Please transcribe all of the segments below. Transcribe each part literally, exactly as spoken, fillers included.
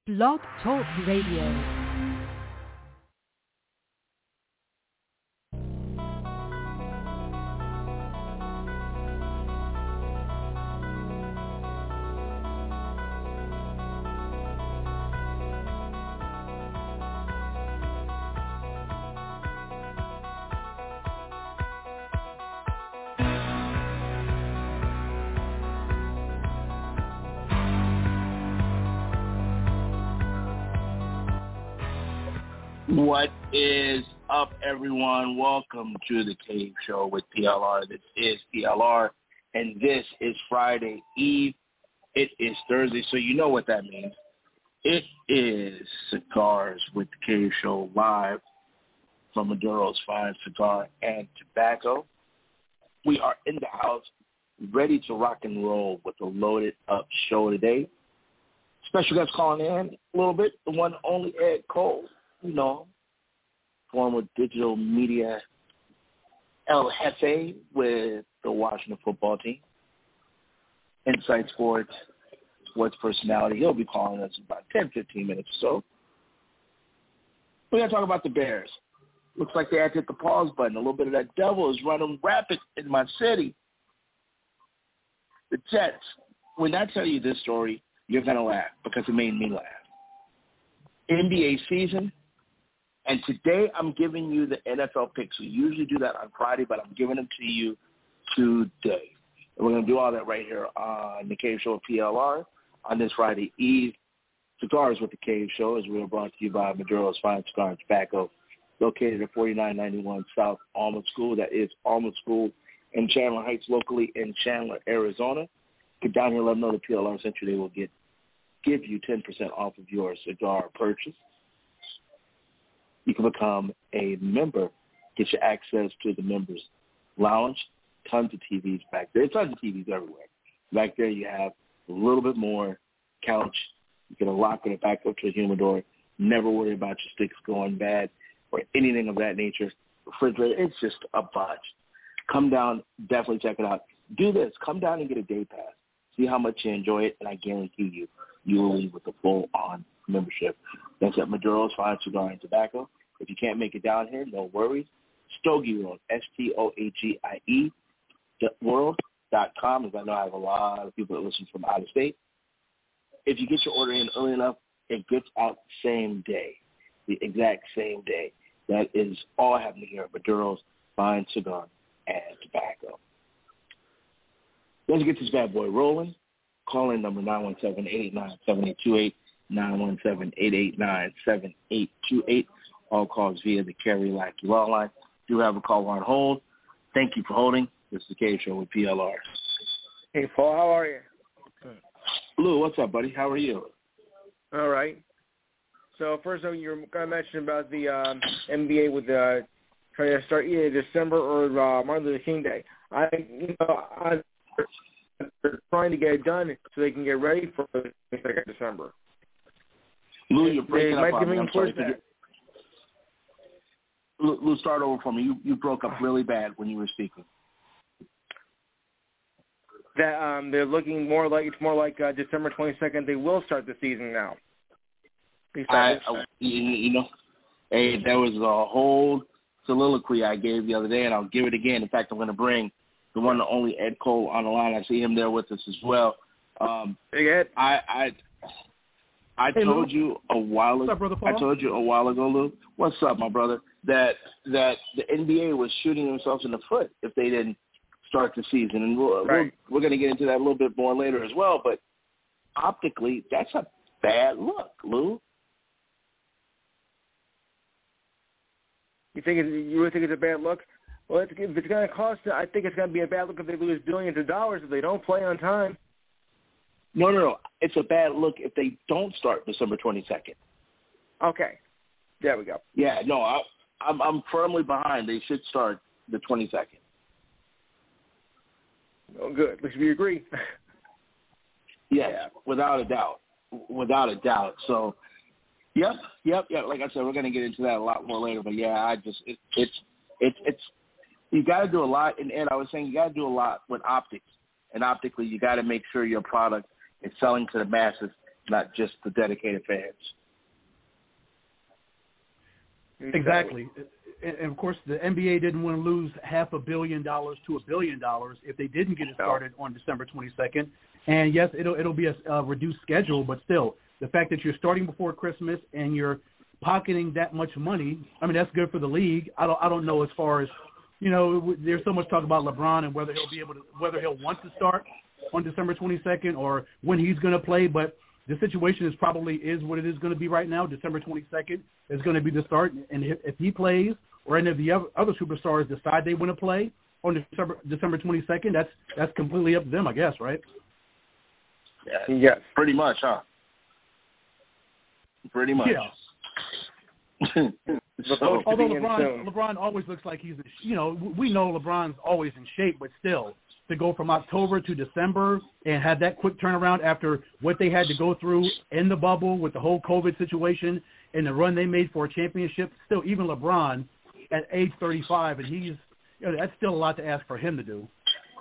Blog Talk Radio. What is up, everyone? Welcome to the Cave Show with P L R. This is P L R, and this is Friday Eve. It is Thursday, so you know what that means. It is Cigars with the Cave Show live from Maduro's Fine Cigar and Tobacco. We are in the house, ready to rock and roll with a loaded-up show today. Special guest calling in a little bit, the one and only Ed Cole. You know, former digital media El Jefe with the Washington football team. Inside Sports, sports personality. He'll be calling us in about ten, fifteen minutes or so. We're going to talk about the Bears. Looks like they had to hit the pause button. A little bit of that devil is running rapid in my city. The Jets. When I tell you this story, you're going to laugh because it made me laugh. N B A season. And today I'm giving you the N F L picks. We usually do that on Friday, but I'm giving them to you today. And we're going to do all that right here on the Cave Show at P L R on this Friday Eve. Cigars with the Cave Show is we are brought to you by Maduro's Fine Cigar and Tobacco, located at forty-nine ninety-one South Almond School. That is Almond School in Chandler Heights, locally in Chandler, Arizona. Get down here, let them know the P L R sent you. They will get give you ten percent off of your cigar purchase. You can become a member, get your access to the members' lounge, tons of T Vs back there. Tons of T Vs everywhere. Back there you have a little bit more couch. You can lock it back up to a humidor. Never worry about your sticks going bad or anything of that nature. Refrigerator, it's just a bunch. Come down, definitely check it out. Do this. Come down and get a day pass. See how much you enjoy it, and I guarantee you, you will leave with a full-on membership. That's at Maduro's Fine Cigar and Tobacco. If you can't make it down here, no worries. Stogie World, S T O A G I E, world dot com, as I know I have a lot of people that listen from out of state. If you get your order in early enough, it gets out the same day, the exact same day. That is all happening here at Maduro's Fine Cigar and Tobacco. Let's get this bad boy rolling. Call in number nine one seven, eight eight nine, seven eight two eight, nine one seven, eight eight nine, seven eight two eight. All calls via the Kerry Lackey Law Line. Do have a call on hold. Thank you for holding. This is the Cave Show with P L R. Hey, Paul, how are you? Lou, what's up, buddy? How are you? All right. So first, you were going to mention about the um, N B A with the trying to start either December or uh, Martin Luther King Day. I, you know, I'm trying to get it done so they can get ready for the second of December. Lou, you're breaking they up might on me. I'm sorry. That. Lou, start over for me. You you broke up really bad when you were speaking. That um, they're looking more like it's more like uh, December twenty-second. They will start the season now. I, I, you, you know, hey, there was a whole soliloquy I gave the other day, and I'll give it again. In fact, I'm going to bring the one and only Ed Cole on the line. I see him there with us as well. Um, hey, Ed. I I I hey, told Lou. you a while ago. What's up, brother Paul? I told you a while ago, Lou. What's up, my brother? That that the N B A was shooting themselves in the foot if they didn't start the season, and we'll, right. we're, we're going to get into that a little bit more later as well. But optically, that's a bad look, Lou. You think it's, you really think it's a bad look? Well, it's, if it's going to cost, I think it's going to be a bad look if they lose billions of dollars if they don't play on time. No, no, no. It's a bad look if they don't start December twenty-second. Okay. There we go. Yeah, no, I, I'm I'm firmly behind. They should start the twenty-second. Oh, good. At least we agree. Yes, yeah, without a doubt. Without a doubt. So, yep, yep, yep. Like I said, we're going to get into that a lot more later. But, yeah, I just it, – it's, it's, it's – you got to do a lot. And, Ed, I was saying you got to do a lot with optics. And optically, you got to make sure your product is selling to the masses not just the dedicated fans. Exactly. And, of course, the N B A didn't want to lose half a billion dollars to a billion dollars if they didn't get it started on December twenty-second. And, yes, it'll it'll be a, a reduced schedule, but still, the fact that you're starting before Christmas and you're pocketing that much money, I mean, that's good for the league. I don't I don't know as far as, you know, there's so much talk about LeBron and whether he'll be able to, whether he'll want to start on December twenty-second or when he's going to play, but the situation is probably is what it is going to be right now. December twenty-second is going to be the start, and if, if he plays or any of the other, other superstars decide they want to play on December December twenty-second, that's that's completely up to them, I guess, right? Yeah, yeah, pretty much, huh? Pretty much. Yeah. so, Although LeBron, LeBron always looks like he's, you know, we know LeBron's always in shape, but still, to go from October to December and have that quick turnaround after what they had to go through in the bubble with the whole COVID situation and the run they made for a championship, still, even LeBron at age thirty-five, and he's, you know, that's still a lot to ask for him to do.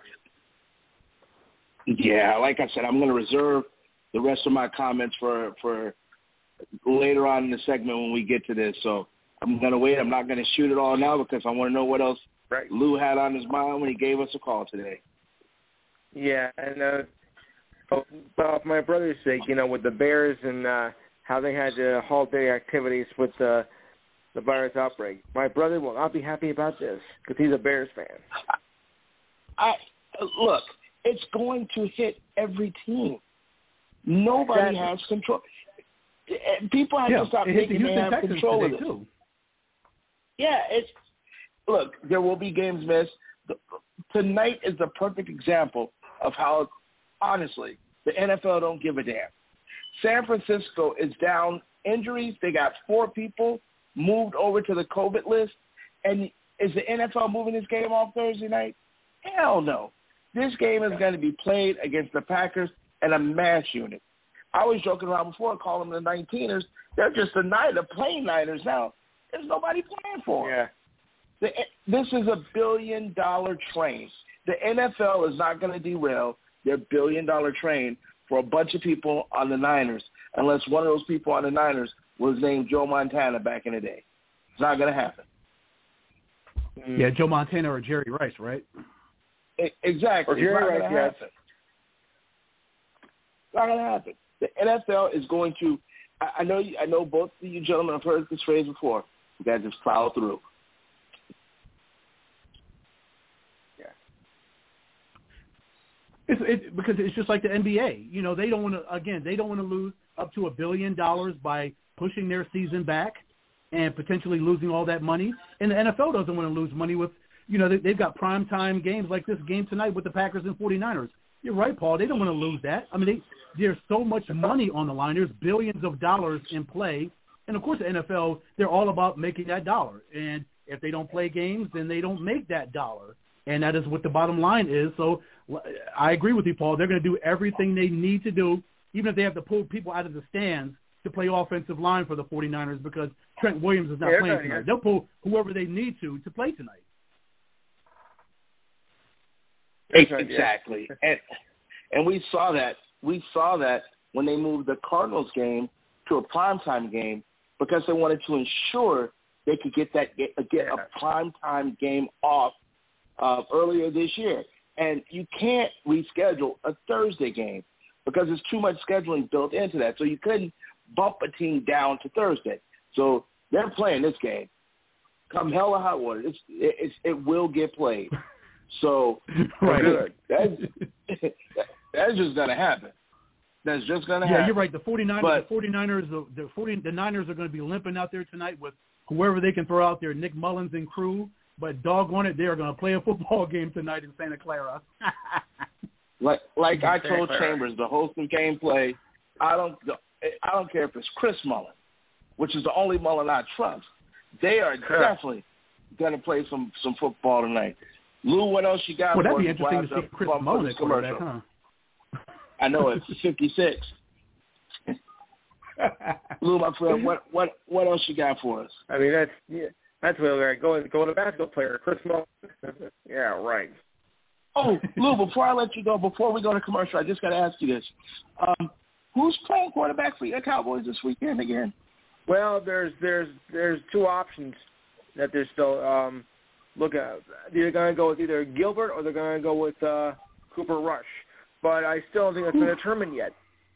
Yeah, like I said, I'm going to reserve the rest of my comments for, for later on in the segment when we get to this. So I'm going to wait. I'm not going to shoot it all now because I want to know what else right. Lou had on his mind when he gave us a call today. Yeah, and uh, well, for my brother's sake, you know, with the Bears and uh, how they had to halt their activities with uh, the virus outbreak, my brother will not be happy about this because he's a Bears fan. I look, it's going to hit every team. Nobody exactly. has control. People have yeah, to stop it thinking they have Texans control of it. Too. Yeah, it's look. There will be games missed. Tonight is the perfect example of how, honestly, the N F L don't give a damn. San Francisco is down injuries. They got four people moved over to the COVID list. And is the N F L moving this game off Thursday night? Hell no. This game is going to be played against the Packers and a mass unit. I was joking around before, calling them the nineteeners. They're just the nine, the plain Niners now. There's nobody playing for them. Yeah. The, this is a billion-dollar train. The N F L is not going to derail their billion-dollar train for a bunch of people on the Niners unless one of those people on the Niners was named Joe Montana back in the day. It's not going to happen. Yeah, Joe Montana or Jerry Rice, right? It, exactly. Or Jerry Rice, yes. It's not going to happen. The N F L is going to I, – I know I know both of you gentlemen have heard this phrase before. You guys just plow through. It's it, because it's just like the N B A. You know, they don't want to, again, they don't want to lose up to a billion dollars by pushing their season back and potentially losing all that money. And the N F L doesn't want to lose money with, you know, they, they've got primetime games like this game tonight with the Packers and forty-niners. You're right, Paul. They don't want to lose that. I mean, they, there's so much money on the line. There's billions of dollars in play. And, of course, the N F L, they're all about making that dollar. And if they don't play games, then they don't make that dollar. And that is what the bottom line is. So I agree with you, Paul. They're going to do everything they need to do, even if they have to pull people out of the stands to play offensive line for the forty-niners because Trent Williams is not yeah, playing tonight. They'll pull whoever they need to to play tonight. Exactly. and and we saw that. We saw that when they moved the Cardinals game to a primetime game because they wanted to ensure they could get that get, get a primetime game off uh, earlier this year. And you can't reschedule a Thursday game because there's too much scheduling built into that. So you couldn't bump a team down to Thursday. So they're playing this game. Come hell or high water, it's, it's, it will get played. So right. good. That's, that's just going to happen. That's just going to yeah, happen. Yeah, you're right. The forty-niners, but, the forty-niners, the, the, forty, the Niners are going to be limping out there tonight with whoever they can throw out there, Nick Mullins and crew. But doggone it, they are going to play a football game tonight in Santa Clara. like like I told Chambers, the host of gameplay, I don't I don't care if it's Chris Mullin, which is the only Mullin I trust. They are definitely going to play some, some football tonight. Lou, what else you got? Well, that'd for be interesting to see Chris Mullin at quarterback, huh? I know it's fifty-six. Lou, my friend, what what what else you got for us? I mean, that's yeah. That's where they're going, going to basketball player, Chris Mullin. Yeah, right. Oh, Lou, before I let you go, before we go to commercial, I just got to ask you this. Um, Who's playing quarterback for your Cowboys this weekend again? Well, there's there's there's two options that they're still um, looking at. They're going to go with either Gilbert or they're going to go with uh, Cooper Rush. But I still don't think it's been determined yet.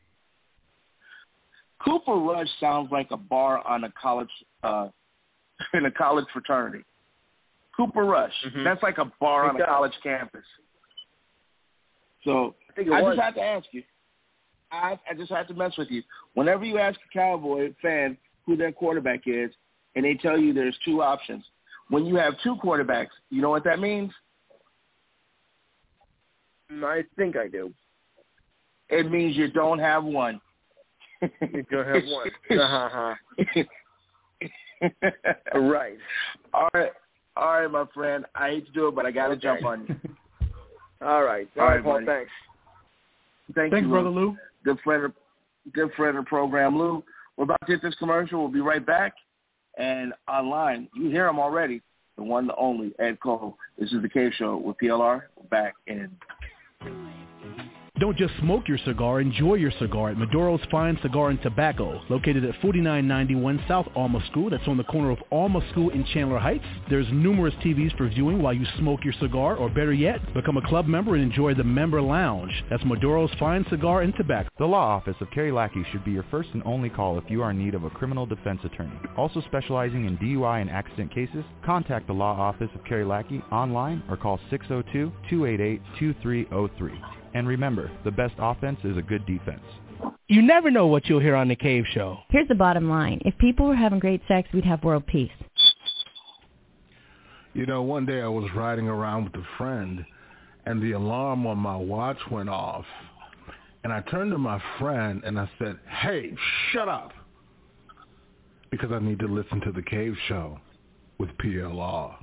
Cooper Rush sounds like a bar on a college uh, in a college fraternity. Cooper Rush. Mm-hmm. That's like a bar on a college campus. So I, think it I was. just have to ask you. I, I just have to mess with you. Whenever you ask a Cowboy fan who their quarterback is, and they tell you there's two options, when you have two quarterbacks, you know what that means? I think I do. It means you don't have one. You don't have one. Uh-huh. Right. All right. All right, my friend. I hate to do it, but I got to okay. jump on you. All right. All, All right, Paul. Buddy. Thanks. Thank Thanks, you, Brother Lou. Good friend, of, good friend of the program, Lou. We're about to hit this commercial. We'll be right back. And online, you hear him already, the one, the only, Ed Cole. This is The Cave Show with P L R. We're back in. Don't just smoke your cigar, enjoy your cigar at Maduro's Fine Cigar and Tobacco, located at forty-nine ninety-one South Alma School. That's on the corner of Alma School in Chandler Heights. There's numerous T Vs for viewing while you smoke your cigar, or better yet, become a club member and enjoy the member lounge. That's Maduro's Fine Cigar and Tobacco. The law office of Kerry Lackey should be your first and only call if you are in need of a criminal defense attorney. Also specializing in D U I and accident cases, contact the law office of Kerry Lackey online or call six oh two, two eight eight, two three oh three. And remember, the best offense is a good defense. You never know what you'll hear on The Cave Show. Here's the bottom line. If people were having great sex, we'd have world peace. You know, one day I was riding around with a friend, and the alarm on my watch went off. And I turned to my friend, and I said, hey, shut up, because I need to listen to The Cave Show with P L R.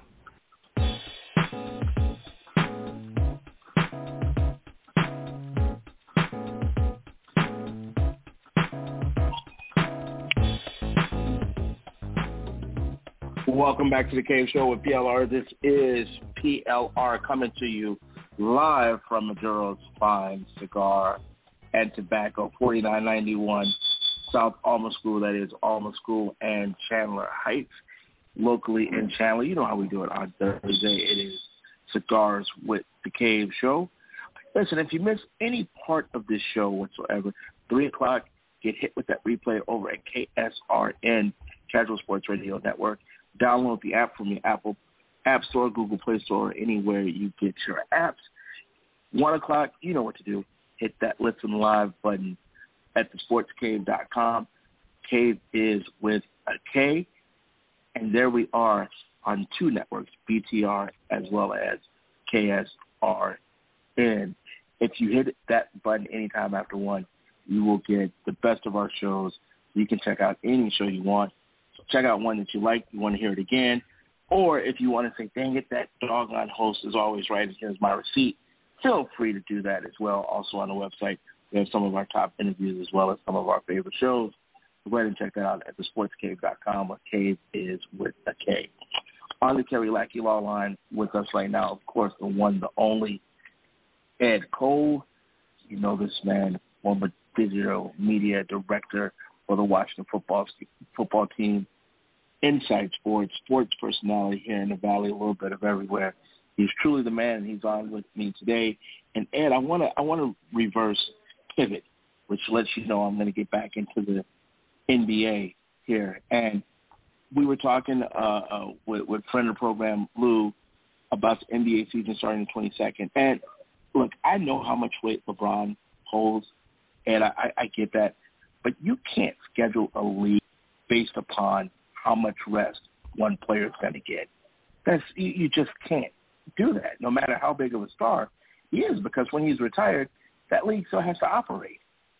Welcome back to The Cave Show with P L R. This is P L R coming to you live from Maduro's Fine Cigar and Tobacco, forty-nine ninety-one South Alma School. That is Alma School and Chandler Heights, locally in Chandler. You know how we do it on Thursday. It is Cigars with The Cave Show. Listen, if you miss any part of this show whatsoever, three o'clock, get hit with that replay over at K S R N, Casual Sports Radio Network. Download the app from your Apple App Store, Google Play Store, anywhere you get your apps. One o'clock, you know what to do. Hit that Listen Live button at the sports cave dot com. Cave is with a K. And there we are on two networks, B T R as well as K S R N. If you hit that button anytime after one, you will get the best of our shows. You can check out any show you want. Check out one that you like, you want to hear it again. Or if you want to say, dang it, that doggone host is always right, and here's my receipt, feel free to do that as well. Also on the website, we have some of our top interviews as well as some of our favorite shows. Go ahead and check that out at the sports cave dot com, where Cave is with a K. On the Kerry Lackey Law Line with us right now, of course, the one, the only, Ed Cole. You know this man, former digital media director for the Washington football football team, Inside Sports, sports personality here in the Valley, a little bit of everywhere. He's truly the man, and he's on with me today. And Ed, I want to I want to reverse pivot, which lets you know I'm going to get back into the N B A here. And we were talking uh, uh, with, with friend of the program, Lou, about the N B A season starting the twenty-second. And look, I know how much weight LeBron holds, and I, I, I get that. But you can't schedule a league based upon how much rest one player is going to get. That's you, you just can't do that, no matter how big of a star he is, because when he's retired, that league still has to operate.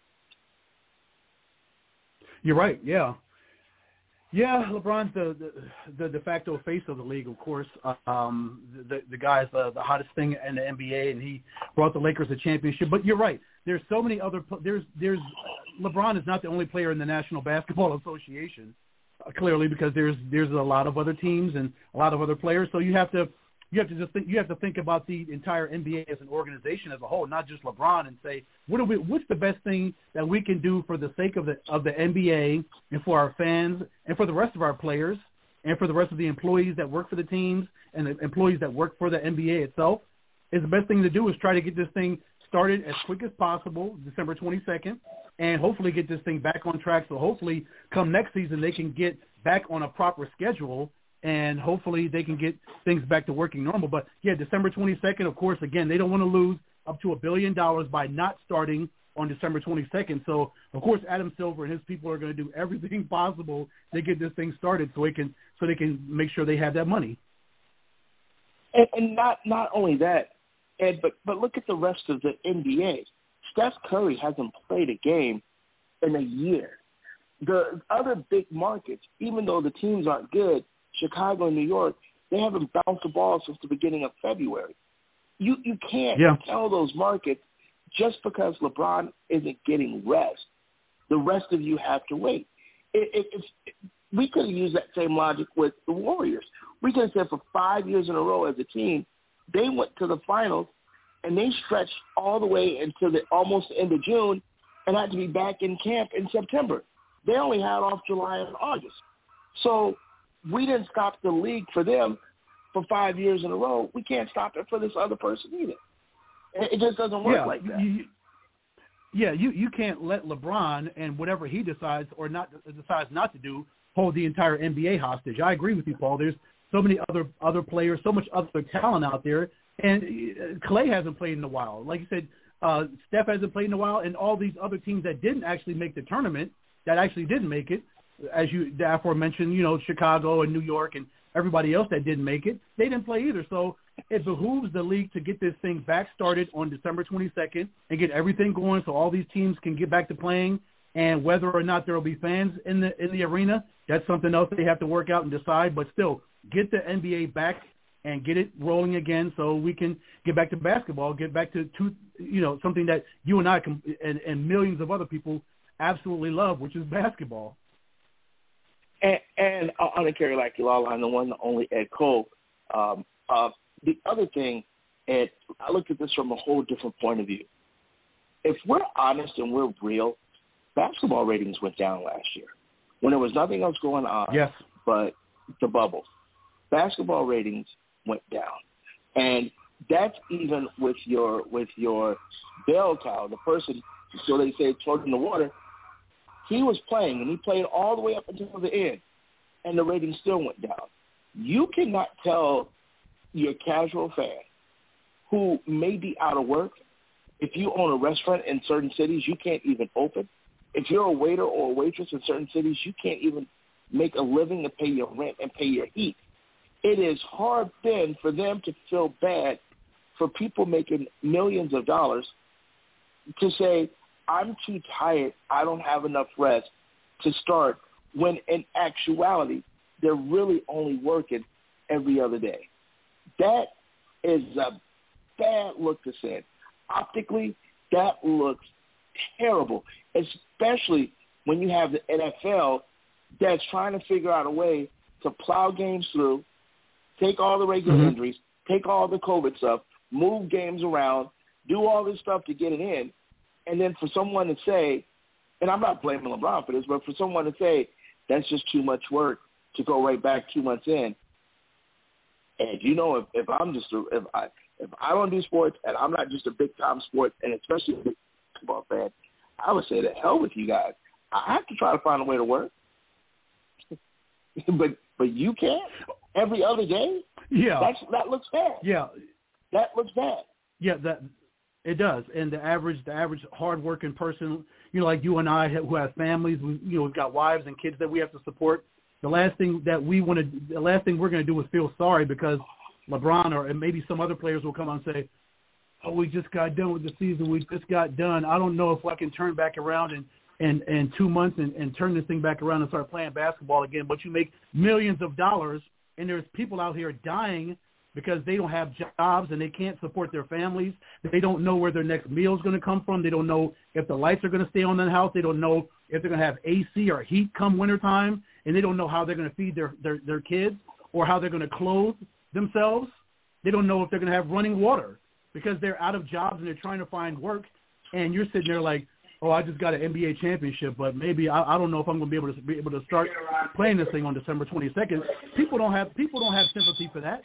You're right, yeah. Yeah, LeBron's the, the the de facto face of the league, of course. Um, the the guy's the, the hottest thing in the N B A, and he brought the Lakers a championship. But you're right. There's so many other – there's there's LeBron is not the only player in the National Basketball Association, uh, clearly, because there's there's a lot of other teams and a lot of other players. So you have to you have to just think, you have to think about the entire N B A as an organization as a whole, not just LeBron, and say, what do we, what's the best thing that we can do for the sake of the of the N B A and for our fans and for the rest of our players and for the rest of the employees that work for the teams and the employees that work for the N B A itself. Is the best thing to do is try to get this thing started as quick as possible, December twenty-second, and hopefully get this thing back on track. So hopefully come next season they can get back on a proper schedule, and hopefully they can get things back to working normal. But, yeah, December twenty-second, of course, again, they don't want to lose up to a billion dollars by not starting on December twenty-second. So, of course, Adam Silver and his people are going to do everything possible to get this thing started so, it can, so they can make sure they have that money. And, and not not only that, Ed, but, but look at the rest of the N B A. Steph Curry hasn't played a game in a year. The other big markets, even though the teams aren't good, Chicago and New York, they haven't bounced the ball since the beginning of February. You you can't yeah. tell those markets just because LeBron isn't getting rest. The rest of you have to wait. It, it, it's, we could have used that same logic with the Warriors. We could have said for five years in a row as a team, they went to the finals, and they stretched all the way until the almost the end of June and had to be back in camp in September. They only had off July and August. So we didn't stop the league for them for five years in a row. We can't stop it for this other person either. It just doesn't work yeah, like that. You, yeah, you, you can't let LeBron and whatever he decides or not decides not to do hold the entire N B A hostage. I agree with you, Paul. There's so many other other players, so much other talent out there, and Klay hasn't played in a while. Like you said, uh, Steph hasn't played in a while, and all these other teams that didn't actually make the tournament, that actually didn't make it, as you the aforementioned, you know, Chicago and New York and everybody else that didn't make it, they didn't play either. So it behooves the league to get this thing back started on December twenty-second and get everything going so all these teams can get back to playing. And whether or not there will be fans in the in the arena, that's something else they have to work out and decide. But still, get the N B A back and get it rolling again so we can get back to basketball, get back to, to you know, something that you and I can, and, and millions of other people absolutely love, which is basketball. And, and on the Kerry Lackey Law Line, the one, the only Ed Cole. Um, uh, the other thing, Ed, I look at this from a whole different point of view. If we're honest and we're real, basketball ratings went down last year when there was nothing else going on yes. but the bubble. Basketball ratings went down, and that's even with your with your bell cow, the person, so they say, thrown in the water. He was playing, and he played all the way up until the end, and the ratings still went down. You cannot tell your casual fan who may be out of work, if you own a restaurant in certain cities, you can't even open. If you're a waiter or a waitress in certain cities, you can't even make a living to pay your rent and pay your heat. It is hard then for them to feel bad for people making millions of dollars to say, I'm too tired, I don't have enough rest to start, when in actuality, they're really only working every other day. That is a bad look to send. Optically, that looks terrible, especially when you have the N F L that's trying to figure out a way to plow games through, take all the regular mm-hmm. injuries, take all the COVID stuff, move games around, do all this stuff to get it in, and then for someone to say, and I'm not blaming LeBron for this, but for someone to say that's just too much work to go right back two months in. And you know, if, if I'm just a, if I if I don't do sports and I'm not just a big time sports and especially a big basketball fan, I would say to hell with you guys. I have to try to find a way to work. but but you can't every other day. Yeah, That's, that looks bad. Yeah, that looks bad. Yeah, that it does. And the average the average hardworking person, you know, like you and I, who have families, we, you know, we've got wives and kids that we have to support. The last thing that we want to, the last thing we're going to do is feel sorry because LeBron or and maybe some other players will come on and say, "Oh, we just got done with the season. We just got done. I don't know if I can turn back around in in, in two months and, and turn this thing back around and start playing basketball again." But you make millions of dollars, and there's people out here dying because they don't have jobs and they can't support their families. They don't know where their next meal is going to come from. They don't know if the lights are going to stay on in the house. They don't know if they're going to have A C or heat come wintertime, and they don't know how they're going to feed their, their, their kids or how they're going to clothe themselves. They don't know if they're going to have running water because they're out of jobs and they're trying to find work. And you're sitting there like, oh, I just got an N B A championship, but maybe I, I don't know if I'm going to be able to be able to start playing this thing on December twenty-second. People don't have people don't have sympathy for that.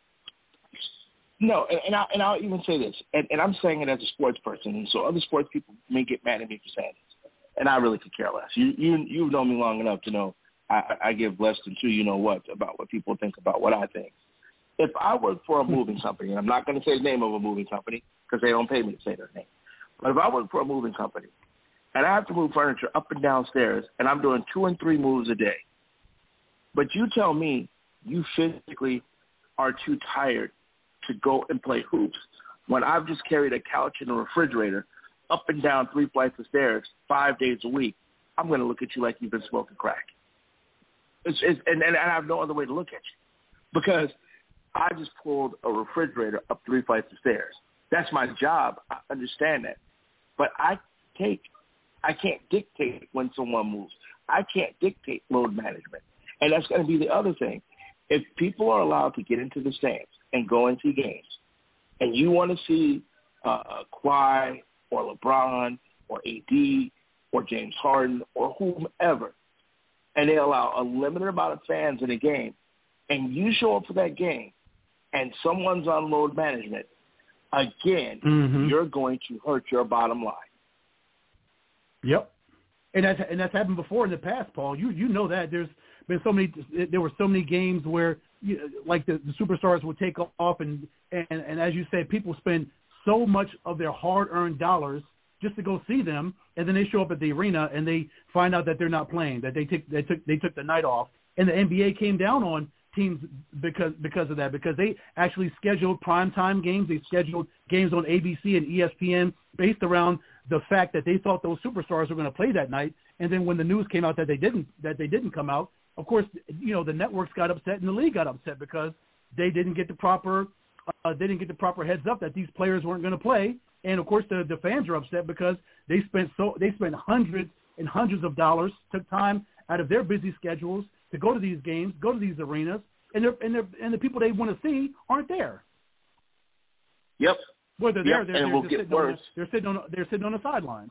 No, and, and, I, and I'll even say this, and, and I'm saying it as a sports person, and so other sports people may get mad at me for saying this, and I really could care less. You, you, you've known me long enough to know I, I give less than two you-know-what about what people think about what I think. If I work for a moving company, and I'm not going to say the name of a moving company because they don't pay me to say their name, but if I work for a moving company and I have to move furniture up and down stairs and I'm doing two and three moves a day, but you tell me you physically are too tired to go and play hoops when I've just carried a couch and a refrigerator up and down three flights of stairs five days a week, I'm going to look at you like you've been smoking crack. It's, it's, and, and I have no other way to look at you because I just pulled a refrigerator up three flights of stairs. That's my job. I understand that. But I take, I can't dictate when someone moves. I can't dictate load management. And that's going to be the other thing. If people are allowed to get into the stands and go and see games, and you want to see uh, Kawhi or LeBron or A D or James Harden or whomever, and they allow a limited amount of fans in a game, and you show up for that game, and someone's on load management, again, mm-hmm. you're going to hurt your bottom line. Yep, and that's and that's happened before in the past, Paul. You you know that there's been so many. There were so many games where, you, like the, the superstars would take off, and, and and as you said, people spend so much of their hard-earned dollars just to go see them, and then they show up at the arena and they find out that they're not playing, that they took they took they took the night off, and the N B A came down on teams because because of that, because they actually scheduled primetime games. They scheduled games on A B C and E S P N based around the fact that they thought those superstars were going to play that night. And then when the news came out that they didn't, that they didn't come out, of course, you know, the networks got upset and the league got upset because they didn't get the proper, uh, they didn't get the proper heads up that these players weren't going to play. And of course, the, the fans are upset because they spent so they spent hundreds and hundreds of dollars, took time out of their busy schedules to go to these games, go to these arenas, and they're, and they're, and the people they want to see aren't there. Yep. Whether they're yep. there, and they're, it will they're, get sitting worse. On, they're sitting on they're sitting on the sidelines.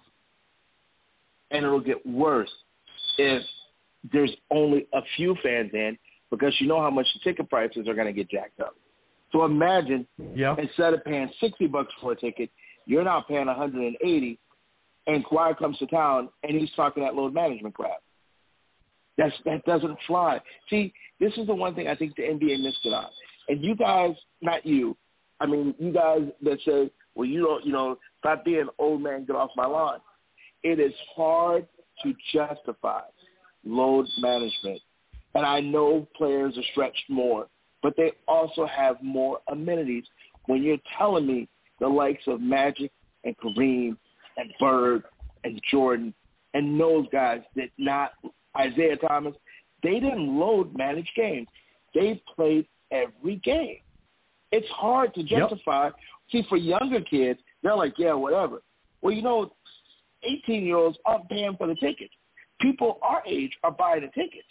And it'll get worse if there's only a few fans in, because you know how much the ticket prices are going to get jacked up. So imagine yep. instead of paying sixty bucks for a ticket, you're now paying one hundred eighty, and Kawhi comes to town and he's talking that load management crap. That's that doesn't fly. See, this is the one thing I think the N B A missed it on. And you guys, not you, I mean you guys that say, well, you don't, you know, stop being old man, get off my lawn. It is hard to justify load management. And I know players are stretched more, but they also have more amenities. When you're telling me the likes of Magic and Kareem and Bird and Jordan and those guys did not, Isaiah Thomas, they didn't load manage games. They played every game. It's hard to justify. Yep. See, for younger kids, they're like, yeah, whatever. Well, you know, eighteen-year-olds aren't paying for the tickets. People our age are buying the tickets.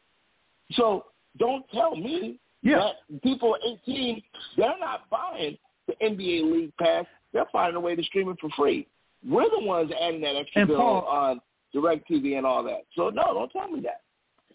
So don't tell me yeah. that people eighteen, they're not buying the N B A League Pass. They're finding a way to stream it for free. We're the ones adding that extra and bill Paul, on DirecTV and all that. So, no, don't tell me that.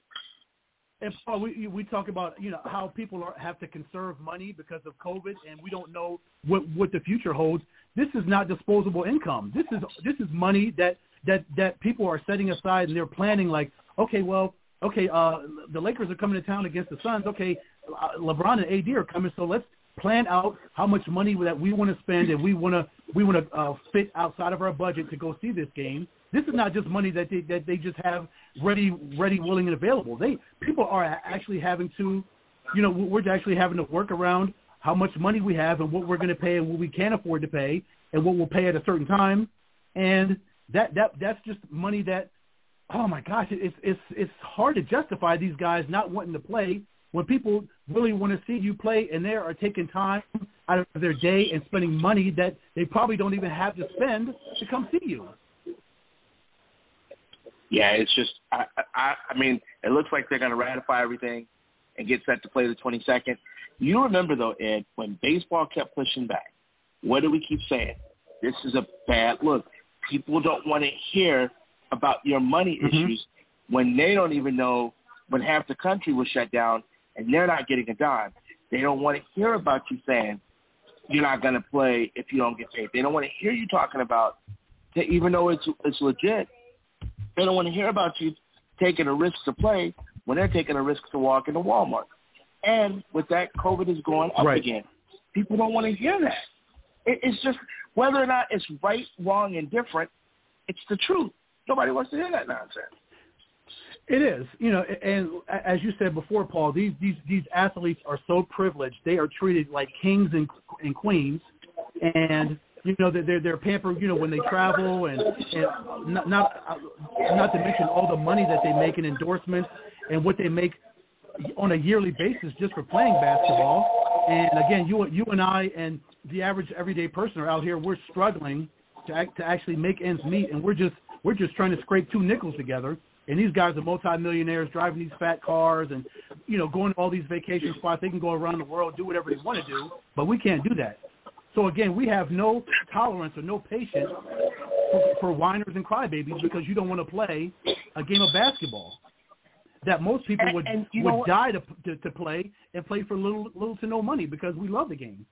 And Paul, we we talk about, you know, how people are, have to conserve money because of COVID, and we don't know what what the future holds. This is not disposable income. This is this is money that that that people are setting aside, and they're planning like, okay, well, okay, uh, the Lakers are coming to town against the Suns. Okay, uh, LeBron and A D are coming, so let's plan out how much money that we want to spend, and we want to we want to uh, fit outside of our budget to go see this game. This is not just money that they that they just have ready, ready, willing, and available. They people are actually having to, you know, we're actually having to work around how much money we have and what we're going to pay and what we can afford to pay and what we'll pay at a certain time. And that that that's just money that, oh my gosh, it's it's it's hard to justify these guys not wanting to play when people really want to see you play, and they are taking time out of their day and spending money that they probably don't even have to spend to come see you. Yeah, it's just, I, I, I mean, it looks like they're going to ratify everything. and get set to play the twenty-second. You remember, though, Ed, when baseball kept pushing back, what do we keep saying? This is a bad look. People don't want to hear about your money mm-hmm. issues when they don't even know when half the country was shut down and they're not getting a dime. They don't want to hear about you saying you're not going to play if you don't get paid. They don't want to hear you talking about, even though it's it's legit, they don't want to hear about you taking a risk to play when they're taking a risk to walk into Walmart. And with that, COVID is going up right. again. People don't want to hear that. It, it's just, whether or not it's right, wrong, and different, it's the truth. Nobody wants to hear that nonsense. It is, you know, and as you said before, Paul, these these these athletes are so privileged. They are treated like kings and and queens, and you know they're they're pampered. You know, when they travel, and and not not not to mention all the money that they make in endorsements and what they make on a yearly basis just for playing basketball. And again, you you and I and the average everyday person are out here. We're struggling to act, to actually make ends meet, and we're just we're just trying to scrape two nickels together. And these guys are multimillionaires driving these fat cars and, you know, going to all these vacation spots. They can go around the world, do whatever they want to do, but we can't do that. So, again, we have no tolerance or no patience for, for whiners and crybabies because you don't want to play a game of basketball that most people would and, and would die to, to to play and play for little little to no money because we love the game.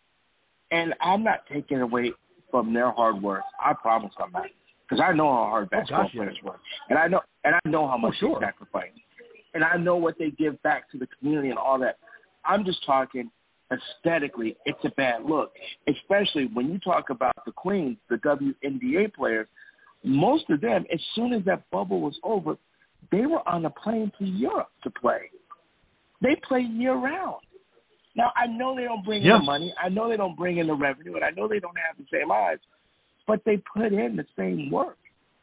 And I'm not taking away from their hard work. I promise I'm not. Because I know how hard basketball oh, gosh, players work, and I know, and I know how much oh, sure. they sacrifice, and I know what they give back to the community and all that. I'm just talking aesthetically; it's a bad look, especially when you talk about the Queens, the W N B A players. Most of them, as soon as that bubble was over, they were on a plane to Europe to play. They play year round. Now I know they don't bring yeah. in the money, I know they don't bring in the revenue, and I know they don't have the same eyes. But they put in the same work.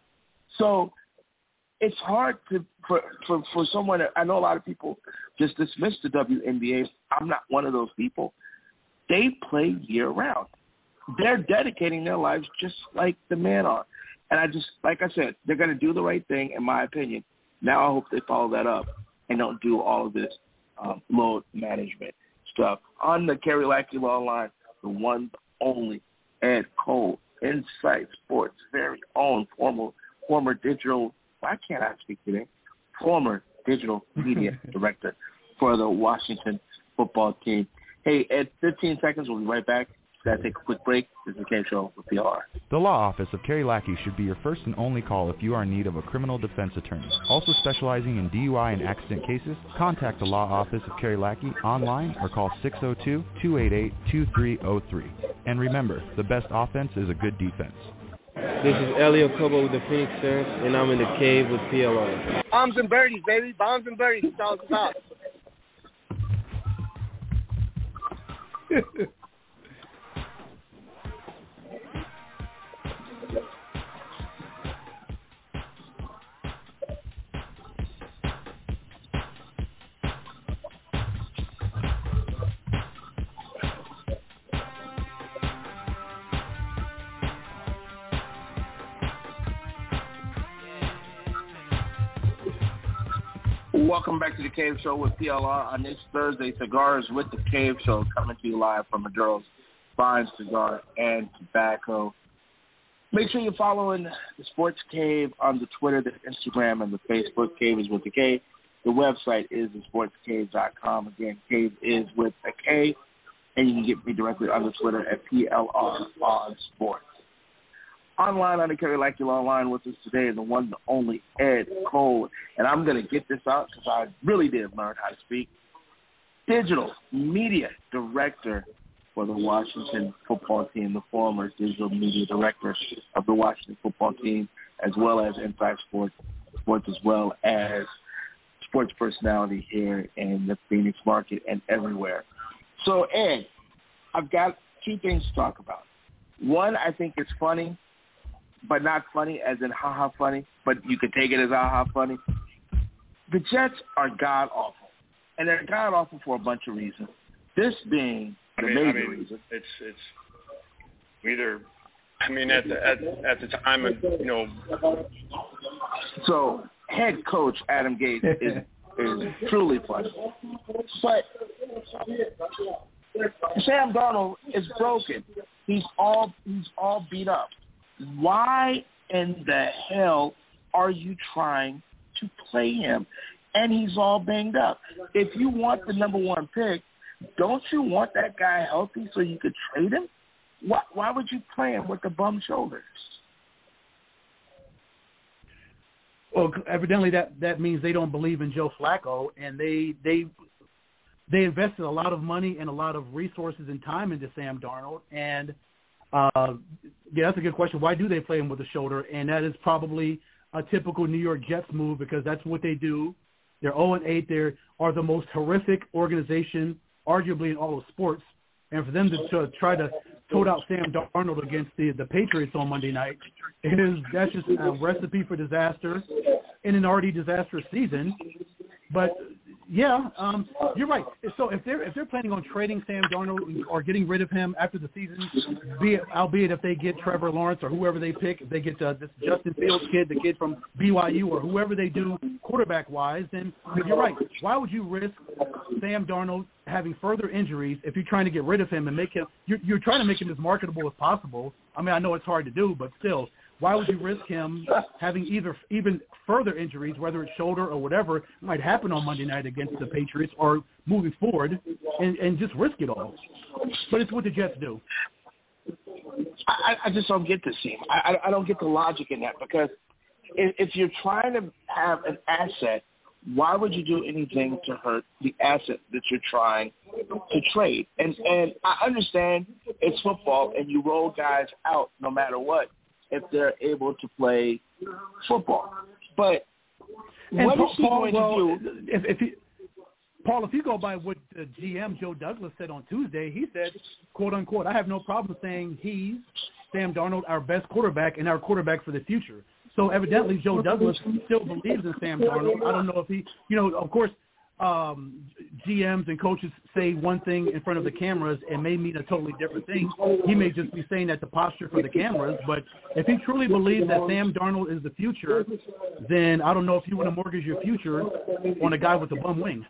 So it's hard to for, for, for someone – I know a lot of people just dismiss the W N B A. I'm not one of those people. They play year-round. They're dedicating their lives just like the men are. And I just – like I said, they're going to do the right thing, in my opinion. Now I hope they follow that up and don't do all of this um, load management stuff. On the Kerry Lackey Law Line, the one, only Ed Cole. Insight Sports' very own former former digital, why can't I speak today? Former digital media director for the Washington football team. Hey, Ed, fifteen seconds. We'll be right back. Gotta take a quick break. This is the Cave Show with P L R. The law office of Kerry Lackey should be your first and only call if you are in need of a criminal defense attorney. Also specializing in D U I and accident cases, contact the law office of Kerry Lackey online or call six oh two, two eight eight, two three oh three. And remember, the best offense is a good defense. This is Elio Kobo with the Phoenix Suns, and I'm in the cave with P L R. Bombs and birdies, baby. Bombs and birdies. Stop, stop. Welcome back to the Cave Show with P L R on this Thursday. Cigars with the Cave Show coming to you live from Maduro's Fine Cigar and Tobacco. Make sure you're following the Sports Cave on the Twitter, the Instagram, and the Facebook. Cave is with the K. The website is the sports cave dot com. Again, Cave is with a K. And you can get me directly on the Twitter at P L R on Sports. Online on the Kerry Lackey Law Line with us today is the one, the only Ed Cole. And I'm going to get this out because I really did learn how to speak. Digital media director for the Washington football team, the former digital media director of the Washington football team, as well as Inside Sports, sports as well as sports personality here in the Phoenix market and everywhere. So, Ed, I've got two things to talk about. One, I think it's funny, but not funny as in ha-ha funny, but you could take it as ha-ha funny. The Jets are god-awful, and they're god-awful for a bunch of reasons. This being the I mean, major I mean, reason. It's it's either, I mean, at the, at, at the time, you know. So head coach Adam Gase is is truly funny. But Sam Darnold is broken. He's all he's all beat up. Why in the hell are you trying to play him? And he's all banged up. If you want the number one pick, don't you want that guy healthy so you could trade him? Why, why would you play him with the bum shoulders? Well, evidently that, that means they don't believe in Joe Flacco, and they they they invested a lot of money and a lot of resources and time into Sam Darnold. And uh, yeah, that's a good question. Why do they play him with the shoulder? And that is probably a typical New York Jets move because that's what they do. They're oh and eight. They are the most horrific organization, arguably in all of sports. And for them to, to try to tote out Sam Darnold against the the Patriots on Monday night, it is that's just a recipe for disaster in an already disastrous season. But yeah, um, you're right. So if they're if they're planning on trading Sam Darnold or getting rid of him after the season, be it, albeit if they get Trevor Lawrence or whoever they pick, if they get uh, this Justin Fields kid, the kid from B Y U or whoever they do quarterback wise, then you're right. Why would you risk Sam Darnold having further injuries if you're trying to get rid of him and make him you're, you're trying to make him as marketable as possible? I mean, I know it's hard to do, but still, why would you risk him having either even further injuries, whether it's shoulder or whatever might happen on Monday night against the Patriots or moving forward, and, and just risk it all? But it's what the Jets do. I, I just don't get this team. I, I don't get the logic in that because if, if you're trying to have an asset, why would you do anything to hurt the asset that you're trying to trade? And and I understand it's football and you roll guys out no matter what if they're able to play football. But and what Paul, is he Paul, going well, to do? If, if he, Paul, if you go by what the G M, Joe Douglas, said on Tuesday, he said, quote, unquote, I have no problem saying he's, Sam Darnold, our best quarterback and our quarterback for the future. So evidently Joe Douglas still believes in Sam Darnold. I don't know if he, you know, of course, um, G Ms and coaches say one thing in front of the cameras and may mean a totally different thing. He may just be saying that the posture for the cameras, but if he truly believes that Sam Darnold is the future, then I don't know if you want to mortgage your future on a guy with a bum wing.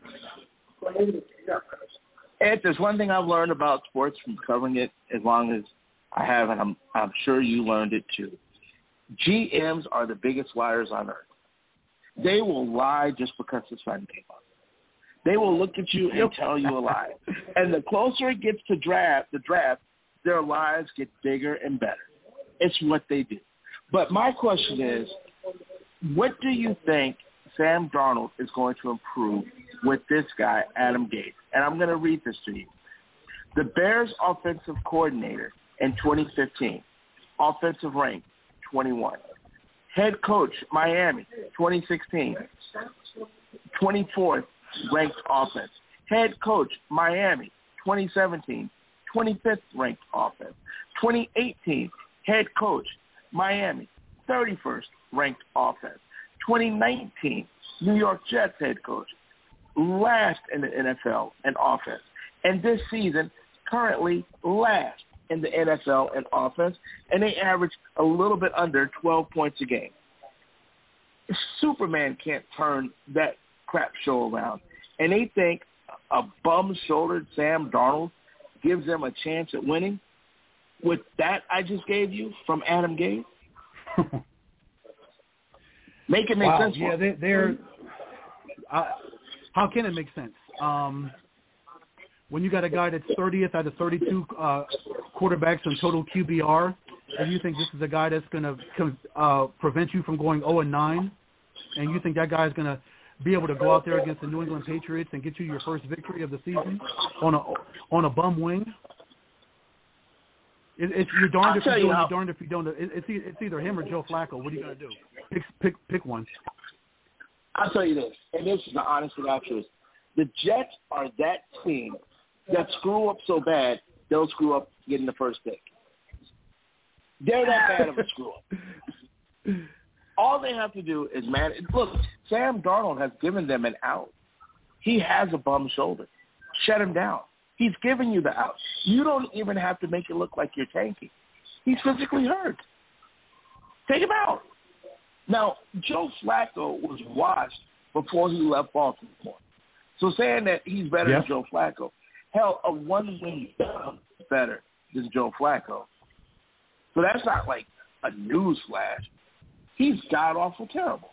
Ed, there's one thing I've learned about sports from covering it as long as I have, and I'm, I'm sure you learned it too. G Ms are the biggest liars on earth. They will lie just because the sun came up. They will look at you and tell you a lie. And the closer it gets to draft, the draft, their lies get bigger and better. It's what they do. But my question is, what do you think Sam Darnold is going to improve with this guy, Adam Gase? And I'm going to read this to you. The Bears offensive coordinator in twenty fifteen, offensive rank, twenty-one. Head coach, Miami, twenty sixteen, twenty-fourth ranked offense. Head coach, Miami, twenty seventeen, twenty-fifth ranked offense. twenty eighteen, head coach, Miami, thirty-first ranked offense. twenty nineteen, New York Jets head coach, last in the N F L in offense. And this season, currently last in the N F L in offense, and they average a little bit under twelve points a game. Superman can't turn that crap show around. And they think a bum-shouldered Sam Darnold gives them a chance at winning with that I just gave you from Adam Gase? Make it make wow. sense. Yeah, they, they're uh, – how can it make sense? Um, when you got a guy that's thirtieth out of thirty-two uh, quarterbacks in total Q B R, and you think this is a guy that's going to uh, prevent you from going oh and nine, and you think that guy is going to be able to go out there against the New England Patriots and get you your first victory of the season on a on a bum wing? It, it's you're darned if you, you do, you're darned if you don't. It, it's it's either him or Joe Flacco. What are you going to do? Pick pick pick one. I'll tell you this, and this is the honest to God truth. The Jets are that team that screw up so bad they'll screw up getting the first pick. They're that bad of a screw up. All they have to do is man. Look, Sam Darnold has given them an out. He has a bum shoulder. Shut him down. He's giving you the out. You don't even have to make it look like you're tanking. He's physically hurt. Take him out. Now, Joe Flacco was washed before he left Baltimore. So saying that he's better yeah. than Joe Flacco, hell, a one-win is better than Joe Flacco. So that's not like a news flash. He's god-awful terrible.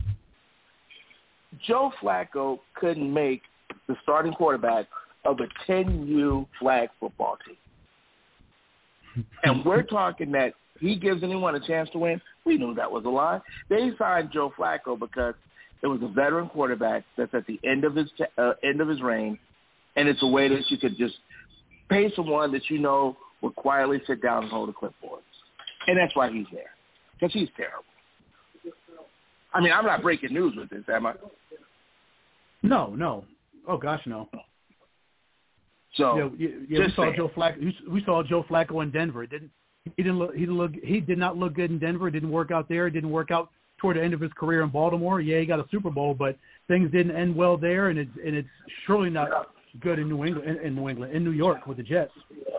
Joe Flacco couldn't make the starting quarterback of a ten U flag football team. And we're talking that he gives anyone a chance to win. We knew that was a lie. They signed Joe Flacco because it was a veteran quarterback that's at the end of his uh, end of his reign, and it's a way that you could just pay someone that you know will quietly sit down and hold a clipboard. And that's why he's there, because he's terrible. I mean, I'm not breaking news with this, am I? No, no. Oh gosh, no. So yeah, yeah we saw saying. Joe Flacco. We saw Joe Flacco in Denver. It didn't he didn't look he didn't look he did not look good in Denver. It didn't work out there. It didn't work out toward the end of his career in Baltimore. Yeah, he got a Super Bowl, but things didn't end well there, and it's and it's surely not good in New England. In, in New England, in New York with the Jets.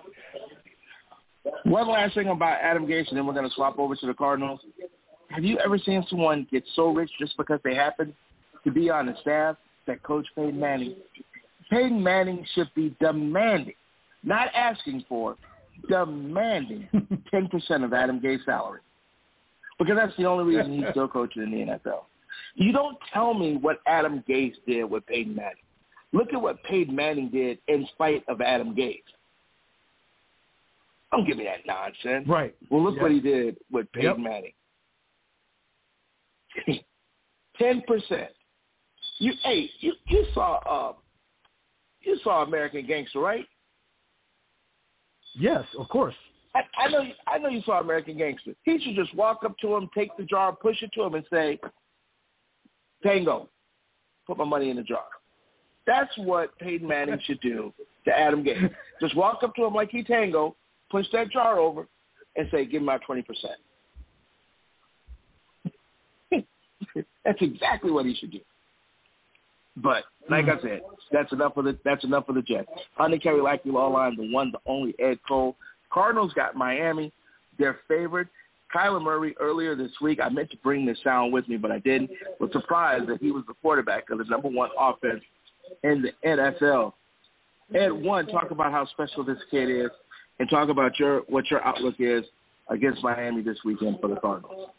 One last thing about Adam Gase, and then we're going to swap over to the Cardinals. Have you ever seen someone get so rich just because they happen to be on the staff that Coach Peyton Manning? Peyton Manning should be demanding, not asking for, demanding ten percent of Adam Gase's salary. Because that's the only reason he's still coaching in the N F L. You don't tell me what Adam Gase did with Peyton Manning. Look at what Peyton Manning did in spite of Adam Gase. Don't give me that nonsense. Right. Well, look yep. what he did with Peyton yep. Manning. ten percent. You, hey, you, you saw, uh, you saw American Gangster, right? Yes, of course. I, I know. I know you saw American Gangster. He should just walk up to him, take the jar, push it to him, and say, "Tango, put my money in the jar." That's what Peyton Manning should do to Adam Gase. Just walk up to him like he Tango, push that jar over, and say, "Give me my twenty percent." That's exactly what he should do. But like mm-hmm. I said, that's enough for the that's enough for the Jets. Honey Kerry Lackey Law Line, the one, the only Ed Cole. Cardinals got Miami, their favorite. Kyler Murray earlier this week, I meant to bring this sound with me, but I didn't. Was surprised that he was the quarterback of the number one offense in the N F L. Ed, one, talk about how special this kid is, and talk about your what your outlook is against Miami this weekend for the Cardinals.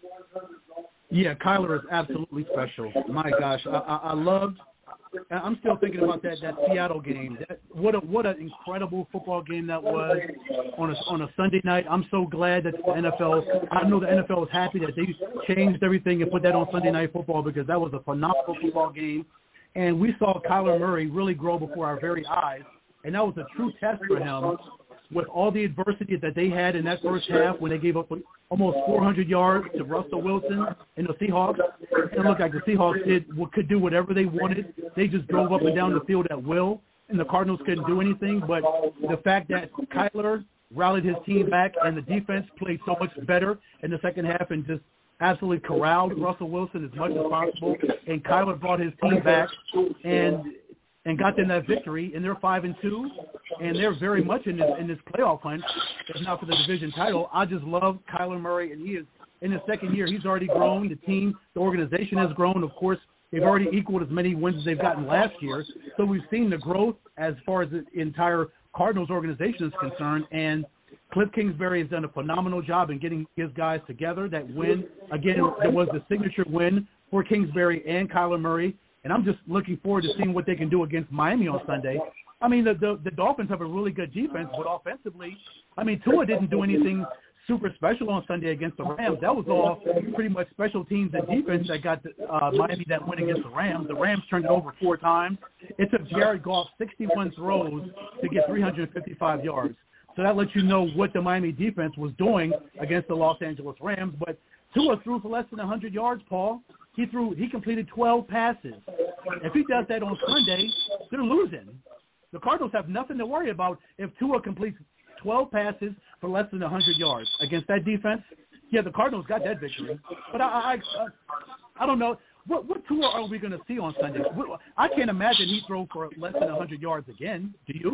Yeah, Kyler is absolutely special. My gosh, I, I, I loved. I'm still thinking about that that Seattle game. That, what a what an incredible football game that was on a on a Sunday night. I'm so glad that the N F L. I know the N F L is happy that they changed everything and put that on Sunday Night Football, because that was a phenomenal football game, and we saw Kyler Murray really grow before our very eyes, and that was a true test for him. With all the adversity that they had in that first half when they gave up almost four hundred yards to Russell Wilson and the Seahawks, it looked like the Seahawks did could do whatever they wanted. They just drove up and down the field at will, and the Cardinals couldn't do anything. But the fact that Kyler rallied his team back and the defense played so much better in the second half and just absolutely corralled Russell Wilson as much as possible, and Kyler brought his team back and and got them that victory, and they're five and two, and they're very much in this in this playoff hunt, if not for the division title. I just love Kyler Murray, and he is in his second year. He's already grown. The team, the organization has grown. Of course, they've already equaled as many wins as they've gotten last year. So we've seen the growth as far as the entire Cardinals organization is concerned, and Cliff Kingsbury has done a phenomenal job in getting his guys together. That win, again, there was the signature win for Kingsbury and Kyler Murray. And I'm just looking forward to seeing what they can do against Miami on Sunday. I mean, the, the the Dolphins have a really good defense, but offensively, I mean, Tua didn't do anything super special on Sunday against the Rams. That was all pretty much special teams and defense that got the, uh, Miami that win against the Rams. The Rams turned it over four times. It took Jared Goff sixty-one throws to get three hundred fifty-five yards. So that lets you know what the Miami defense was doing against the Los Angeles Rams. But Tua threw for less than one hundred yards, Paul. He threw. He completed twelve passes. If he does that on Sunday, they're losing. The Cardinals have nothing to worry about if Tua completes twelve passes for less than one hundred yards against that defense. Yeah, the Cardinals got that victory. But I, I, I, I don't know. What, what Tua are we going to see on Sunday? I can't imagine he throw for less than one hundred yards again. Do you?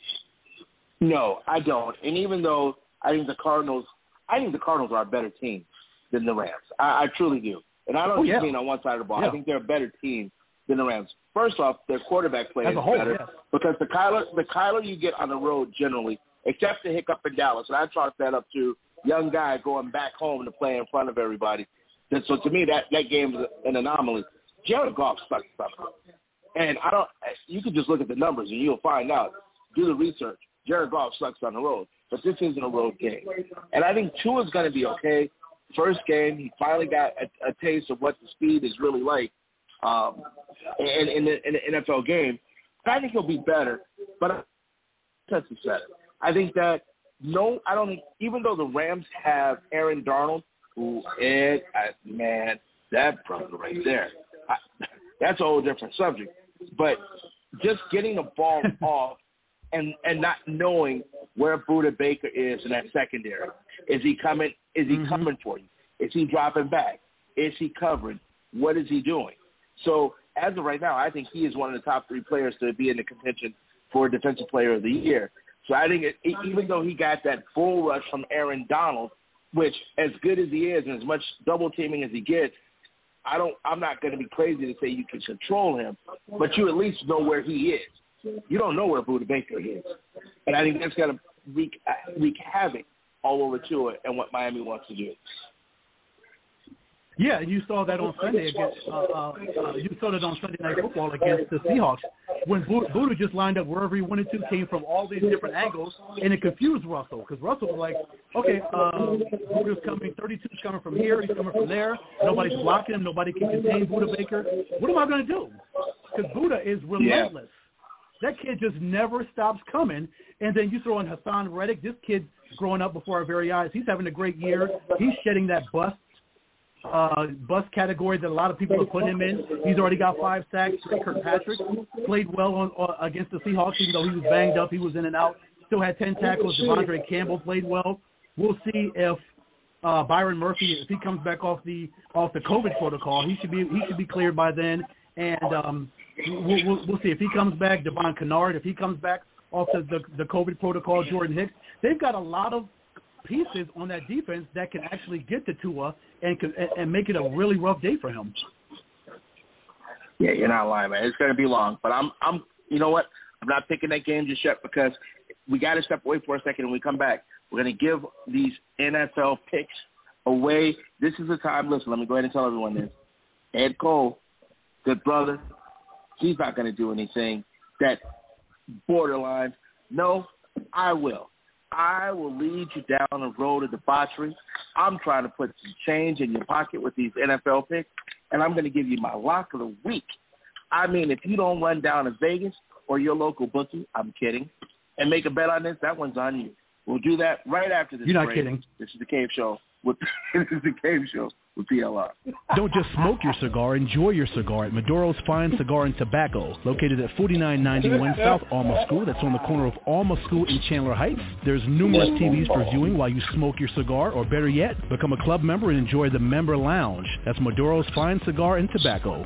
No, I don't. And even though I think the Cardinals, I think the Cardinals are a better team than the Rams. I, I truly do. And I don't oh, just yeah. mean on one side of the ball. Yeah. I think they're a better team than the Rams. First off, their quarterback play is whole, better yes. because the Kyler, the Kyler you get on the road generally, except the hiccup in Dallas, and I chalk that up to young guy going back home to play in front of everybody. And so to me, that, that game is an anomaly. Jared Goff sucks stuff up. And I don't. You can just look at the numbers and you'll find out. Do the research. Jared Goff sucks on the road, but this isn't a road game. And I think Tua's going to be okay. First game, he finally got a, a taste of what the speed is really like um, in, in, the, in the N F L game. I think he'll be better, but that's better. I think that no, I don't think. Even though the Rams have Aaron Darnold, who is man, that brother right there, I, that's a whole different subject. But just getting the ball off and, and not knowing where Budda Baker is in that secondary. Is he coming? Is he mm-hmm. coming for you? Is he dropping back? Is he covering? What is he doing? So as of right now, I think he is one of the top three players to be in the contention for Defensive Player of the Year. So I think it, even though he got that bull rush from Aaron Donald, which as good as he is and as much double teaming as he gets, I don't. I'm not going to be crazy to say you can control him, but you at least know where he is. You don't know where Budda Baker is, and I think that's going to wreak wreak havoc all over Tua and what Miami wants to do. Yeah, you saw that on Sunday against. Uh, uh, uh, you saw that on Sunday Night Football against the Seahawks when Budda just lined up wherever he wanted to, came from all these different angles, and it confused Russell because Russell was like, "Okay, um, Budda's coming, thirty-two's coming from here, he's coming from there. Nobody's blocking him. Nobody can contain Budda Baker. What am I going to do?" Because Budda is relentless. Yeah. That kid just never stops coming. And then you throw in Hassan Reddick. This kid growing up before our very eyes. He's having a great year. He's shedding that bust. Uh, bust category that a lot of people have put him in. He's already got five sacks. Kirkpatrick played well on, uh, against the Seahawks, even though he was banged up. He was in and out. Still had ten tackles. Devondre Campbell played well. We'll see if uh, Byron Murphy, if he comes back off the off the COVID protocol, he should be he should be cleared by then. And um, we'll, we'll, we'll see if he comes back. Devon Kennard, if he comes back off the, the, the COVID protocol. Jordan Hicks. They've got a lot of pieces on that defense that can actually get to Tua and and make it a really rough day for him. Yeah, you're not lying, man. It's going to be long, but I'm, I'm, you know what? I'm not picking that game just yet because we got to step away for a second. When we come back, we're going to give these N F L picks away. This is the time. Listen, let me go ahead and tell everyone this. Ed Cole, good brother, he's not going to do anything that borderline. No, I will. I will lead you down the road of debauchery. I'm trying to put some change in your pocket with these N F L picks, and I'm going to give you my lock of the week. I mean, if you don't run down to Vegas or your local bookie, I'm kidding, and make a bet on this, that one's on you. We'll do that right after this. You're not break. kidding. This is the Cave Show. With, this is the Cave Show with P L R. Don't just smoke your cigar, enjoy your cigar at Maduro's Fine Cigar and Tobacco, located at forty-nine ninety-one South Alma School. That's on the corner of Alma School and Chandler Heights. There's numerous T Vs for viewing while you smoke your cigar, or better yet, become a club member and enjoy the member lounge. That's Maduro's Fine Cigar and Tobacco.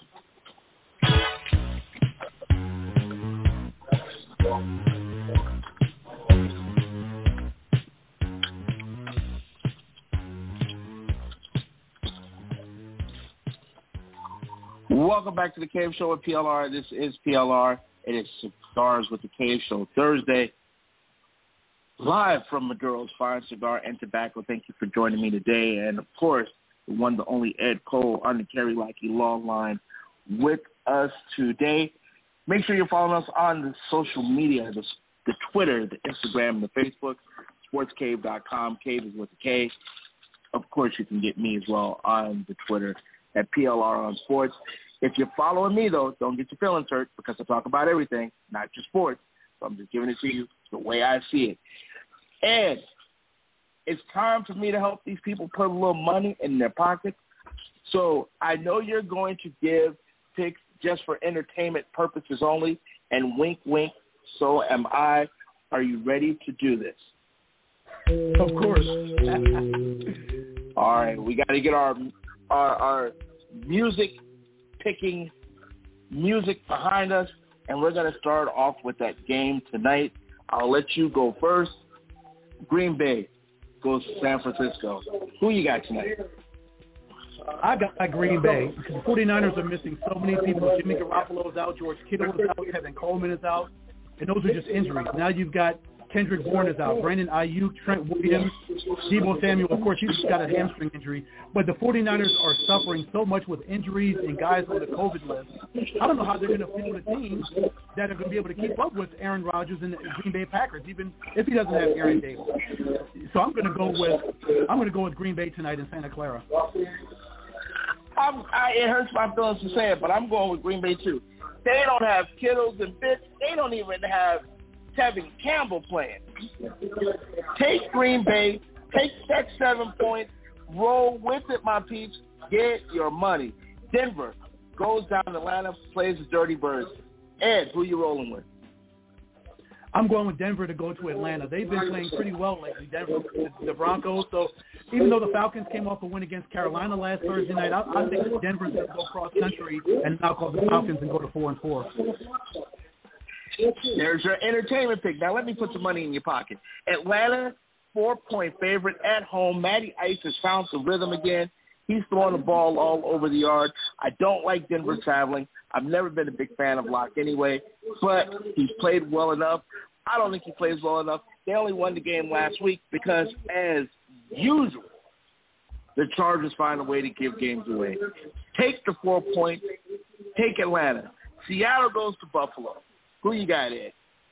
Welcome back to the Cave Show with P L R. This is P L R. It is Cigars with the Cave Show Thursday, live from Maduro's Fine Cigar and Tobacco. Thank you for joining me today. And, of course, the one, the only Ed Cole on the Kerry Lackey long line with us today. Make sure you're following us on the social media, the, the Twitter, the Instagram, the Facebook, sports cave dot com. Cave is with a K. Of course, you can get me as well on the Twitter at P L R on Sports. If you're following me, though, don't get your feelings hurt because I talk about everything, not just sports. So I'm just giving it to you the way I see it. And it's time for me to help these people put a little money in their pocket. So I know you're going to give picks just for entertainment purposes only, and wink, wink, so am I. Are you ready to do this? Of course. All right, we got to get our our, our music picking music behind us, and we're going to start off with that game tonight. I'll let you go first. Green Bay goes to San Francisco. Who you got tonight? I got Green Bay because the 49ers are missing so many people. Jimmy Garoppolo's out, George Kittle is out, Kevin Coleman is out, and those are just injuries. Now you've got Kendrick Bourne is out, Brandon Ayuk, Trent Williams, Deebo Samuel. Of course, he's got a hamstring injury. But the 49ers are suffering so much with injuries and guys on the COVID list. I don't know how they're going to field a team that are going to be able to keep up with Aaron Rodgers and the Green Bay Packers, even if he doesn't have Aaron Davis. So I'm going to go with I'm going to go with Green Bay tonight in Santa Clara. I'm, I, it hurts my feelings to say it, but I'm going with Green Bay too. They don't have Kittles and Fitz. They don't even have Tevin Campbell playing. Take Green Bay, take that seven points, roll with it, my peeps. Get your money. Denver goes down to Atlanta, plays the Dirty Birds. Ed, who you rolling with? I'm going with Denver to go to Atlanta. They've been playing pretty well lately, Denver, the Broncos. So even though the Falcons came off a win against Carolina last Thursday night, I, I think Denver's going to go cross country and knock off the Falcons and go to four and four. There's your entertainment pick. Now let me put some money in your pocket. Atlanta, four-point favorite at home. Matty Ice has found some rhythm again. He's throwing the ball all over the yard. I don't like Denver traveling. I've never been a big fan of Locke anyway, but he's played well enough. I don't think he plays well enough. They only won the game last week because, as usual, the Chargers find a way to give games away. Take the four points. Take Atlanta. Seattle goes to Buffalo. Who you got, Ed?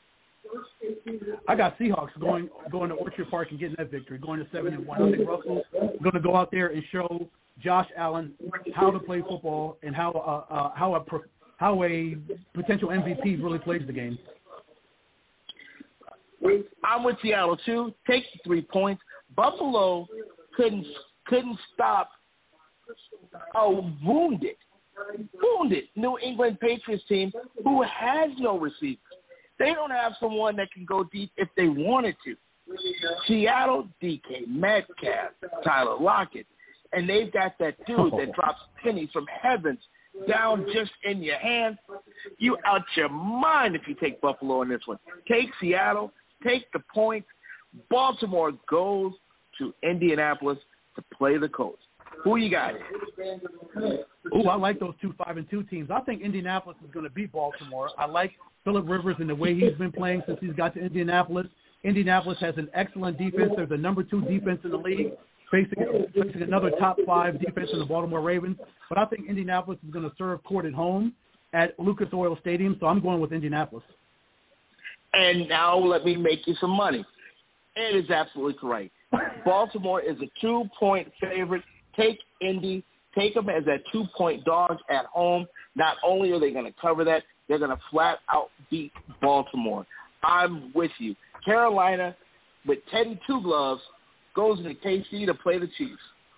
I got Seahawks going going to Orchard Park and getting that victory, going to seven and one. I think Russell's going to go out there and show Josh Allen how to play football and how uh, uh, how a how a potential M V P really plays the game. I'm with Seattle too. Take the three points. Buffalo couldn't couldn't stop a wounded, wounded New England Patriots team who has no receivers. They don't have someone that can go deep if they wanted to. Seattle, D K Metcalf, Tyler Lockett, and they've got that dude that drops pennies from heavens down just in your hand. You out your mind if you take Buffalo in this one. Take Seattle. Take the points. Baltimore goes to Indianapolis to play the Colts. Who you got? Ooh, I like those two five and two teams. I think Indianapolis is going to beat Baltimore. I like Phillip Rivers and the way he's been playing since he's got to Indianapolis. Indianapolis has an excellent defense. They're the number two defense in the league, facing, facing another top five defense in the Baltimore Ravens. But I think Indianapolis is going to serve court at home at Lucas Oil Stadium, so I'm going with Indianapolis. And now let me make you some money. Ed is absolutely correct. Baltimore is a two-point favorite. Take Indy. Take them as a two-point dogs at home. Not only are they going to cover that, they're going to flat out beat Baltimore. I'm with you. Carolina, with Teddy Two Gloves, goes into K C to play the Chiefs.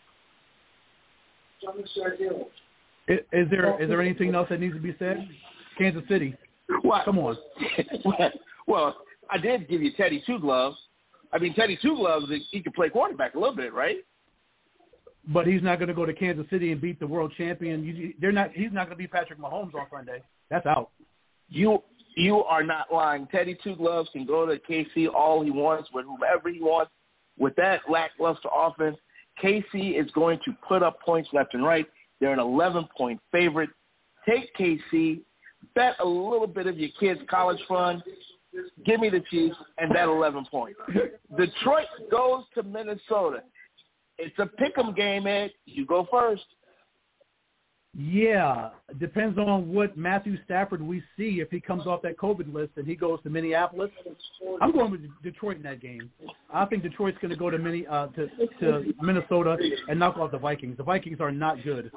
Is, is there is there anything else that needs to be said? Kansas City. What? Come on. Well, I did give you Teddy Two Gloves. I mean, Teddy Two Gloves, he can play quarterback a little bit, right? But he's not going to go to Kansas City and beat the world champion. You, they're not. He's not going to beat Patrick Mahomes on Sunday. That's out. You you are not lying. Teddy Two Gloves can go to K C all he wants with whomever he wants. With that lackluster offense, K C is going to put up points left and right. They're an eleven-point favorite. Take K C. Bet a little bit of your kids' college fund. Give me the Chiefs and bet eleven points. Detroit goes to Minnesota. It's a pick'em game, Ed. You go first. Yeah, depends on what Matthew Stafford we see. If he comes off that COVID list and he goes to Minneapolis, I'm going with Detroit in that game. I think Detroit's going to go to, Mini, uh, to, to Minnesota and knock off the Vikings. The Vikings are not good.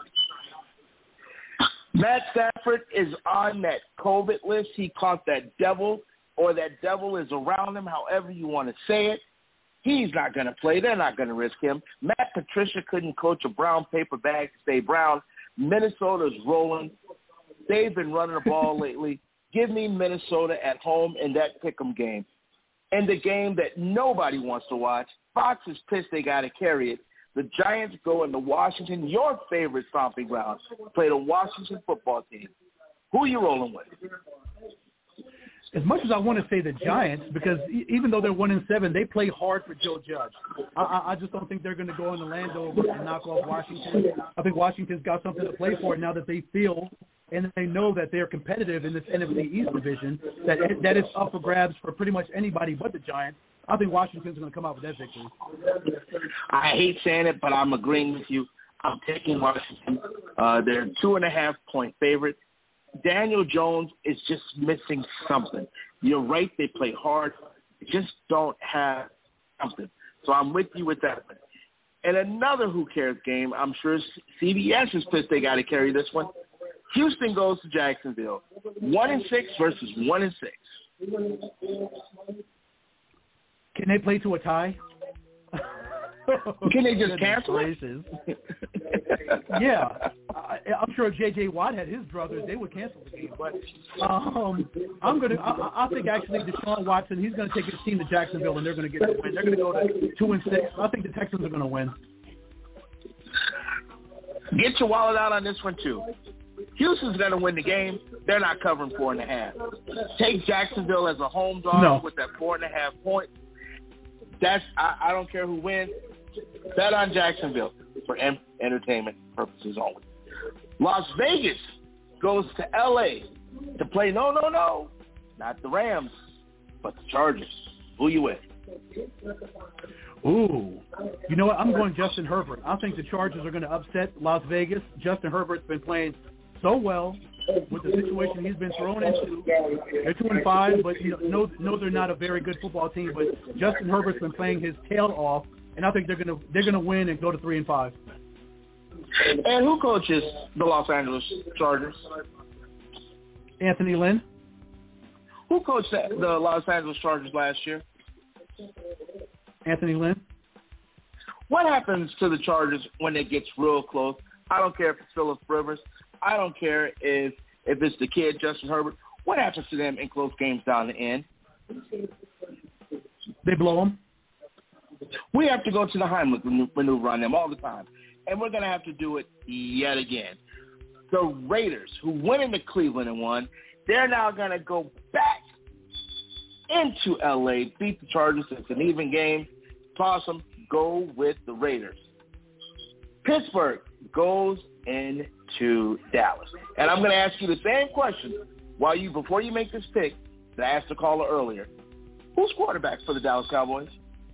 Matt Stafford is on that COVID list. He caught that devil, or that devil is around him, however you want to say it. He's not going to play. They're not going to risk him. Matt Patricia couldn't coach a brown paper bag to stay brown. Minnesota's rolling. They've been running the ball lately. Give me Minnesota at home in that pick'em game. And the game that nobody wants to watch, Fox is pissed they got to carry it. The Giants go into Washington, your favorite stomping ground, play the Washington football team. Who are you rolling with? as much as I want to say the Giants, because e- even though they're one and seven, they play hard for Joe Judge. I, I, I just don't think they're going to go in Orlando and knock off Washington. I think Washington's got something to play for now that they feel and they know that they're competitive in this N F C East division, that that is up for grabs for pretty much anybody but the Giants. I think Washington's going to come out with that victory. I hate saying it, but I'm agreeing with you. I'm taking Washington. Uh, they're two and a half point favorite. Daniel Jones is just missing something. You're right, they play hard. They just don't have something. So I'm with you with that one. And another who cares game, I'm sure C B S is pissed they got to carry this one. Houston goes to Jacksonville. One and six versus one and six. Can they play to a tie? Can they just cancel it? Yeah, I, I'm sure J J Watt had his brothers; they would cancel the game. But um, I'm gonna. I, I think actually Deshaun Watson, he's gonna take his team to Jacksonville, and they're gonna get the win. They're gonna go to two and six. I think the Texans are gonna win. Get your wallet out on this one too. Houston's gonna win the game. They're not covering four and a half. Take Jacksonville as a home dog no. with that four and a half points. That's I, I don't care who wins. Bet on Jacksonville for en- entertainment purposes only. Las Vegas goes to L A to play no, no, no, not the Rams, but the Chargers. Who you with? Ooh, you know what? I'm going Justin Herbert. I think the Chargers are going to upset Las Vegas. Justin Herbert's been playing so well with the situation he's been thrown into. They're two and five, but you know, no, they're not a very good football team. But Justin Herbert's been playing his tail off, and I think they're gonna they're gonna win and go to three and five. And who coaches the Los Angeles Chargers? Anthony Lynn. Who coached the Los Angeles Chargers last year? Anthony Lynn. What happens to the Chargers when it gets real close? I don't care if it's Phillip Rivers. I don't care if if it's the kid, Justin Herbert. What happens to them in close games down the end? They blow them. We have to go to the Heimlich maneuver on them all the time, and we're going to have to do it yet again. The Raiders, who went into Cleveland and won, they're now going to go back into L A, beat the Chargers. It's an even game. Toss them. Go with the Raiders. Pittsburgh goes into Dallas. And I'm going to ask you the same question while you before you make this pick that I asked the caller earlier. Who's quarterback for the Dallas Cowboys?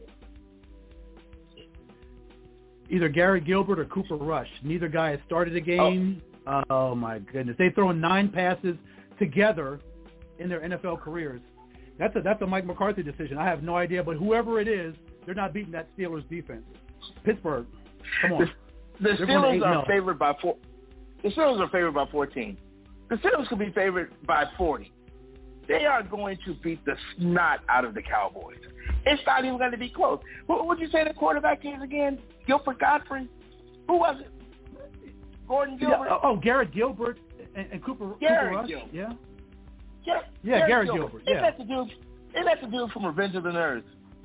Either Garrett Gilbert or Cooper Rush. Neither guy has started a game. Oh, oh my goodness. They've thrown nine passes together in their N F L careers. That's a that's a Mike McCarthy decision. I have no idea, but whoever it is, they're not beating that Steelers defense. Pittsburgh, come on. The, the Steelers are favored by four. The Steelers are favored by fourteen. The Steelers could be favored by forty. They are going to beat the snot out of the Cowboys. It's not even going to be close. Who would you say the quarterback is again? Gilbert Godfrey? Who was it? Gordon Gilbert? Yeah, oh, Garrett Gilbert and, and Cooper, Garrett Cooper Rush? Gilbert. Yeah. Yeah, yeah, Garrett, Garrett Gilbert. Gilbert. Yeah. Isn't that the dude? Isn't that the dude from Revenge of the Nerds?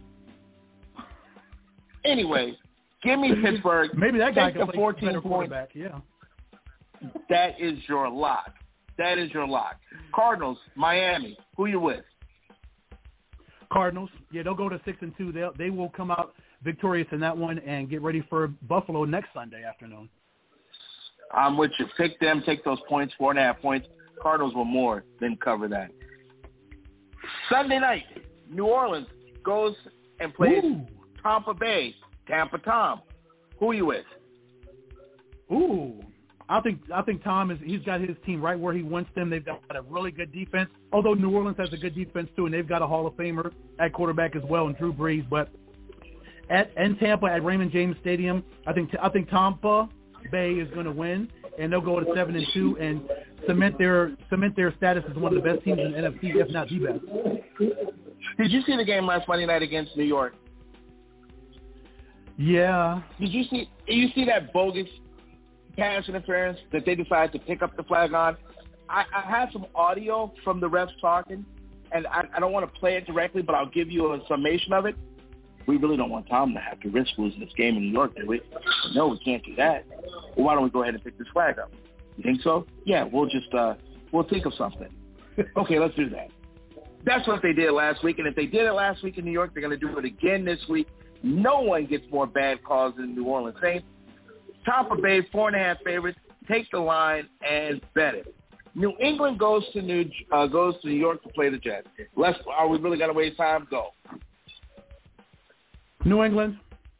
Anyway, give me Pittsburgh. Maybe that guy Take can the play fourteen better points. quarterback. Yeah. That is your lock. That is your lock. Cardinals, Miami. Who you with? Cardinals. Yeah, they'll go to six and two. They they will come out victorious in that one and get ready for Buffalo next Sunday afternoon. I'm with you. Pick them. Take those points. Four and a half points. Cardinals will more than cover that. Sunday night, New Orleans goes and plays Ooh. Tampa Bay. Tampa Tom. Who are you with? Ooh. I think I think Tom is he's got his team right where he wants them. They've got a really good defense. Although New Orleans has a good defense too, and they've got a Hall of Famer at quarterback as well, and Drew Brees. But at in Tampa at Raymond James Stadium, I think I think Tampa Bay is going to win, and they'll go to seven and two and cement their cement their status as one of the best teams in the N F C, if not the best. Did you see the game last Monday night against New York? Yeah. Did you see? You see that bogus pass interference that they decided to pick up the flag on? I, I had some audio from the refs talking, and I, I don't want to play it directly, but I'll give you a summation of it. We really don't want Tom to have to risk losing this game in New York, do we? No, we can't do that. Well, why don't we go ahead and pick this flag up? You think so? Yeah, we'll just uh, we'll think of something. Okay, let's do that. That's what they did last week, and if they did it last week in New York, they're going to do it again this week. No one gets more bad calls than New Orleans Saints. Tampa Bay, four and a half favorites. Take the line and bet it. New England goes to New uh, goes to New York to play the Jets. Let's. Are we really going to waste time? Go. New England.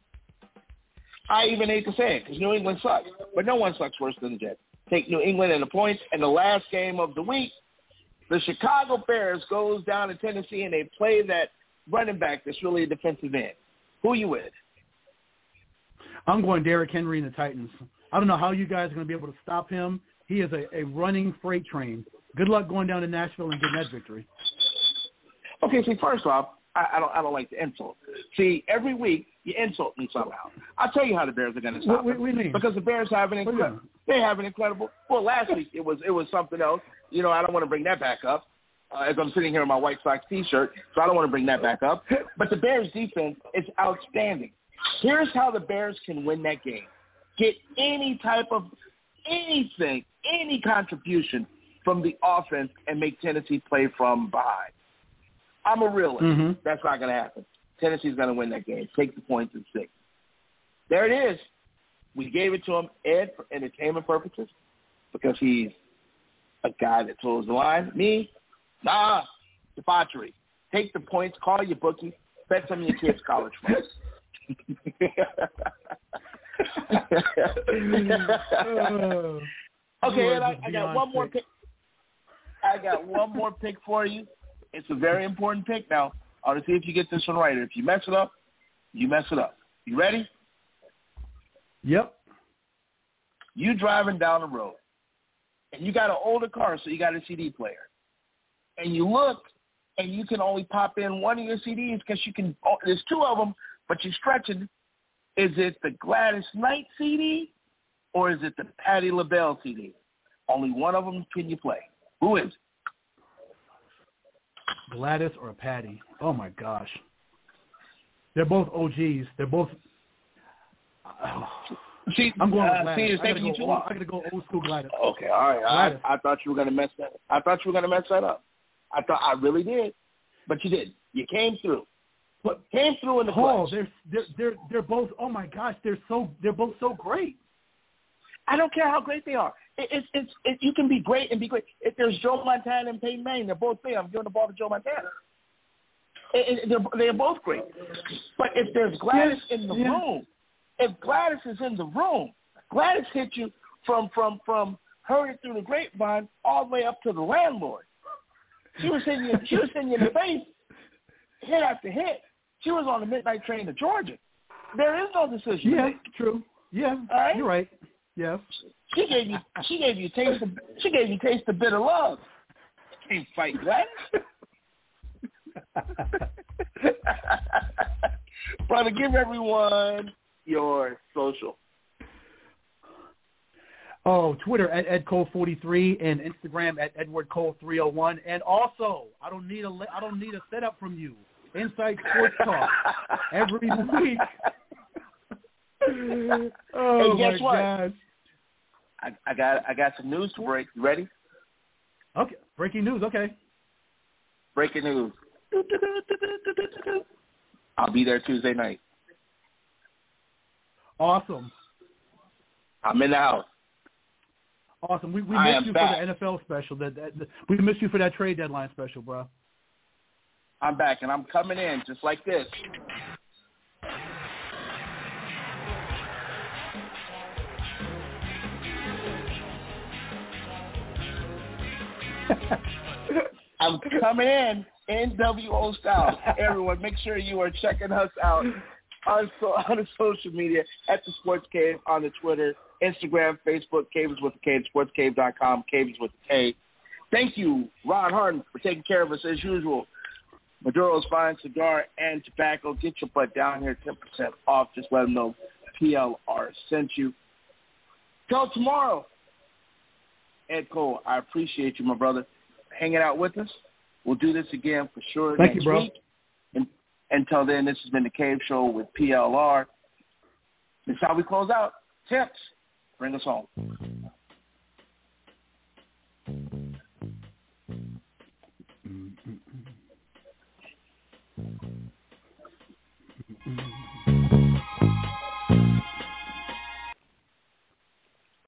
I even hate to say it because New England sucks, but no one sucks worse than the Jets. Take New England and the points. And the last game of the week, the Chicago Bears goes down to Tennessee and they play that running back that's really a defensive end. Who are you with? I'm going Derrick Henry and the Titans. I don't know how you guys are going to be able to stop him. He is a, a running freight train. Good luck going down to Nashville and getting that victory. Okay, see, first off, I, I don't I don't like to insult. See, every week you insult me somehow. I'll tell you how the Bears are going to stop what, what, them. Because the Bears have an incredible they have an incredible well last week it was it was something else. You know, I don't want to bring that back up. Uh, as I'm sitting here in my White Sox T-shirt, so I don't want to bring that back up. But the Bears' defense is outstanding. Here's how the Bears can win that game. Get any type of anything, any contribution from the offense and make Tennessee play from behind. I'm a realist. Mm-hmm. That's not going to happen. Tennessee's going to win that game. Take the points and six. There it is. We gave it to him, Ed, for entertainment purposes because he's a guy that toes the line. Me, nah, debauchery. Take the points, call your bookie, bet some of your kids' college funds. Okay, and I, I got one more pick. I got one more pick for you. It's a very important pick. Now, I want to see if you get this one right. If you mess it up, you mess it up. You ready? Yep. You driving down the road, and you got an older car, so you got a C D player. And you look, and you can only pop in one of your C Ds because you can. Oh, there's two of them, but you're stretching. Is it the Gladys Knight C D or is it the Patti LaBelle C D? Only one of them can you play. Who is it? Gladys or Patty? Oh, my gosh. They're both O Gs. They're both oh. – See, I'm going uh, with Gladys. See, it's I taking you too long. I got to go old school Gladys. Okay, all right. I, I thought you were going to mess that I thought you were going to mess that up. I thought I really did, but you didn't. You came through. But came through in the Oh, clutch. they're they're they're they're both. Oh my gosh, they're so they're both so great. I don't care how great they are. It, it's it's it, you can be great and be great. If there's Joe Montana and Peyton Manning, they're both great. I'm giving the ball to Joe Montana. It, it, they're, they're both great. But if there's Gladys yes, in the yeah. room, if Gladys is in the room, Gladys hit you from from from heard it through the grapevine all the way up to the landlord. She was hitting you. She was hitting you in the face, hit after hit. She was on the midnight train to Georgia. There is no decision. Yeah, to make. true. Yeah, all right? You're right. Yes. She gave you. She gave you taste. Of, she gave you taste of bitter love. You can't fight Gladys. Brother, give everyone your social. Oh, Twitter at Ed Cole forty-three and Instagram at Edward Cole three oh one. And also, I don't need a I don't need a setup from you. Inside Sports Talk every week. Oh hey, guess my what? gosh. I, I got I got some news to break. You ready? Okay, breaking news. Okay. Breaking news. I'll be there Tuesday night. Awesome. I'm in the house. Awesome. We we I missed you back. for the N F L special. That, that, that we missed you for that trade deadline special, bro. I'm back and I'm coming in just like this. I'm coming in N W O style. Everyone, make sure you are checking us out on so, on the social media at the Sports Cave on the Twitter, Instagram, Facebook, Caves with the Cave, sports cave dot com, Caves with the K. Thank you, Ron Harden, for taking care of us as usual. Maduro's Fine Cigar and Tobacco. Get your butt down here, ten percent off. Just let them know P L R sent you. Till tomorrow. Ed Cole, I appreciate you, my brother, hanging out with us. We'll do this again for sure Thank next you, bro. week. And until then, this has been the Cave Show with P L R. This is how we close out. Tips, bring us home. Mm-hmm. Mm-hmm.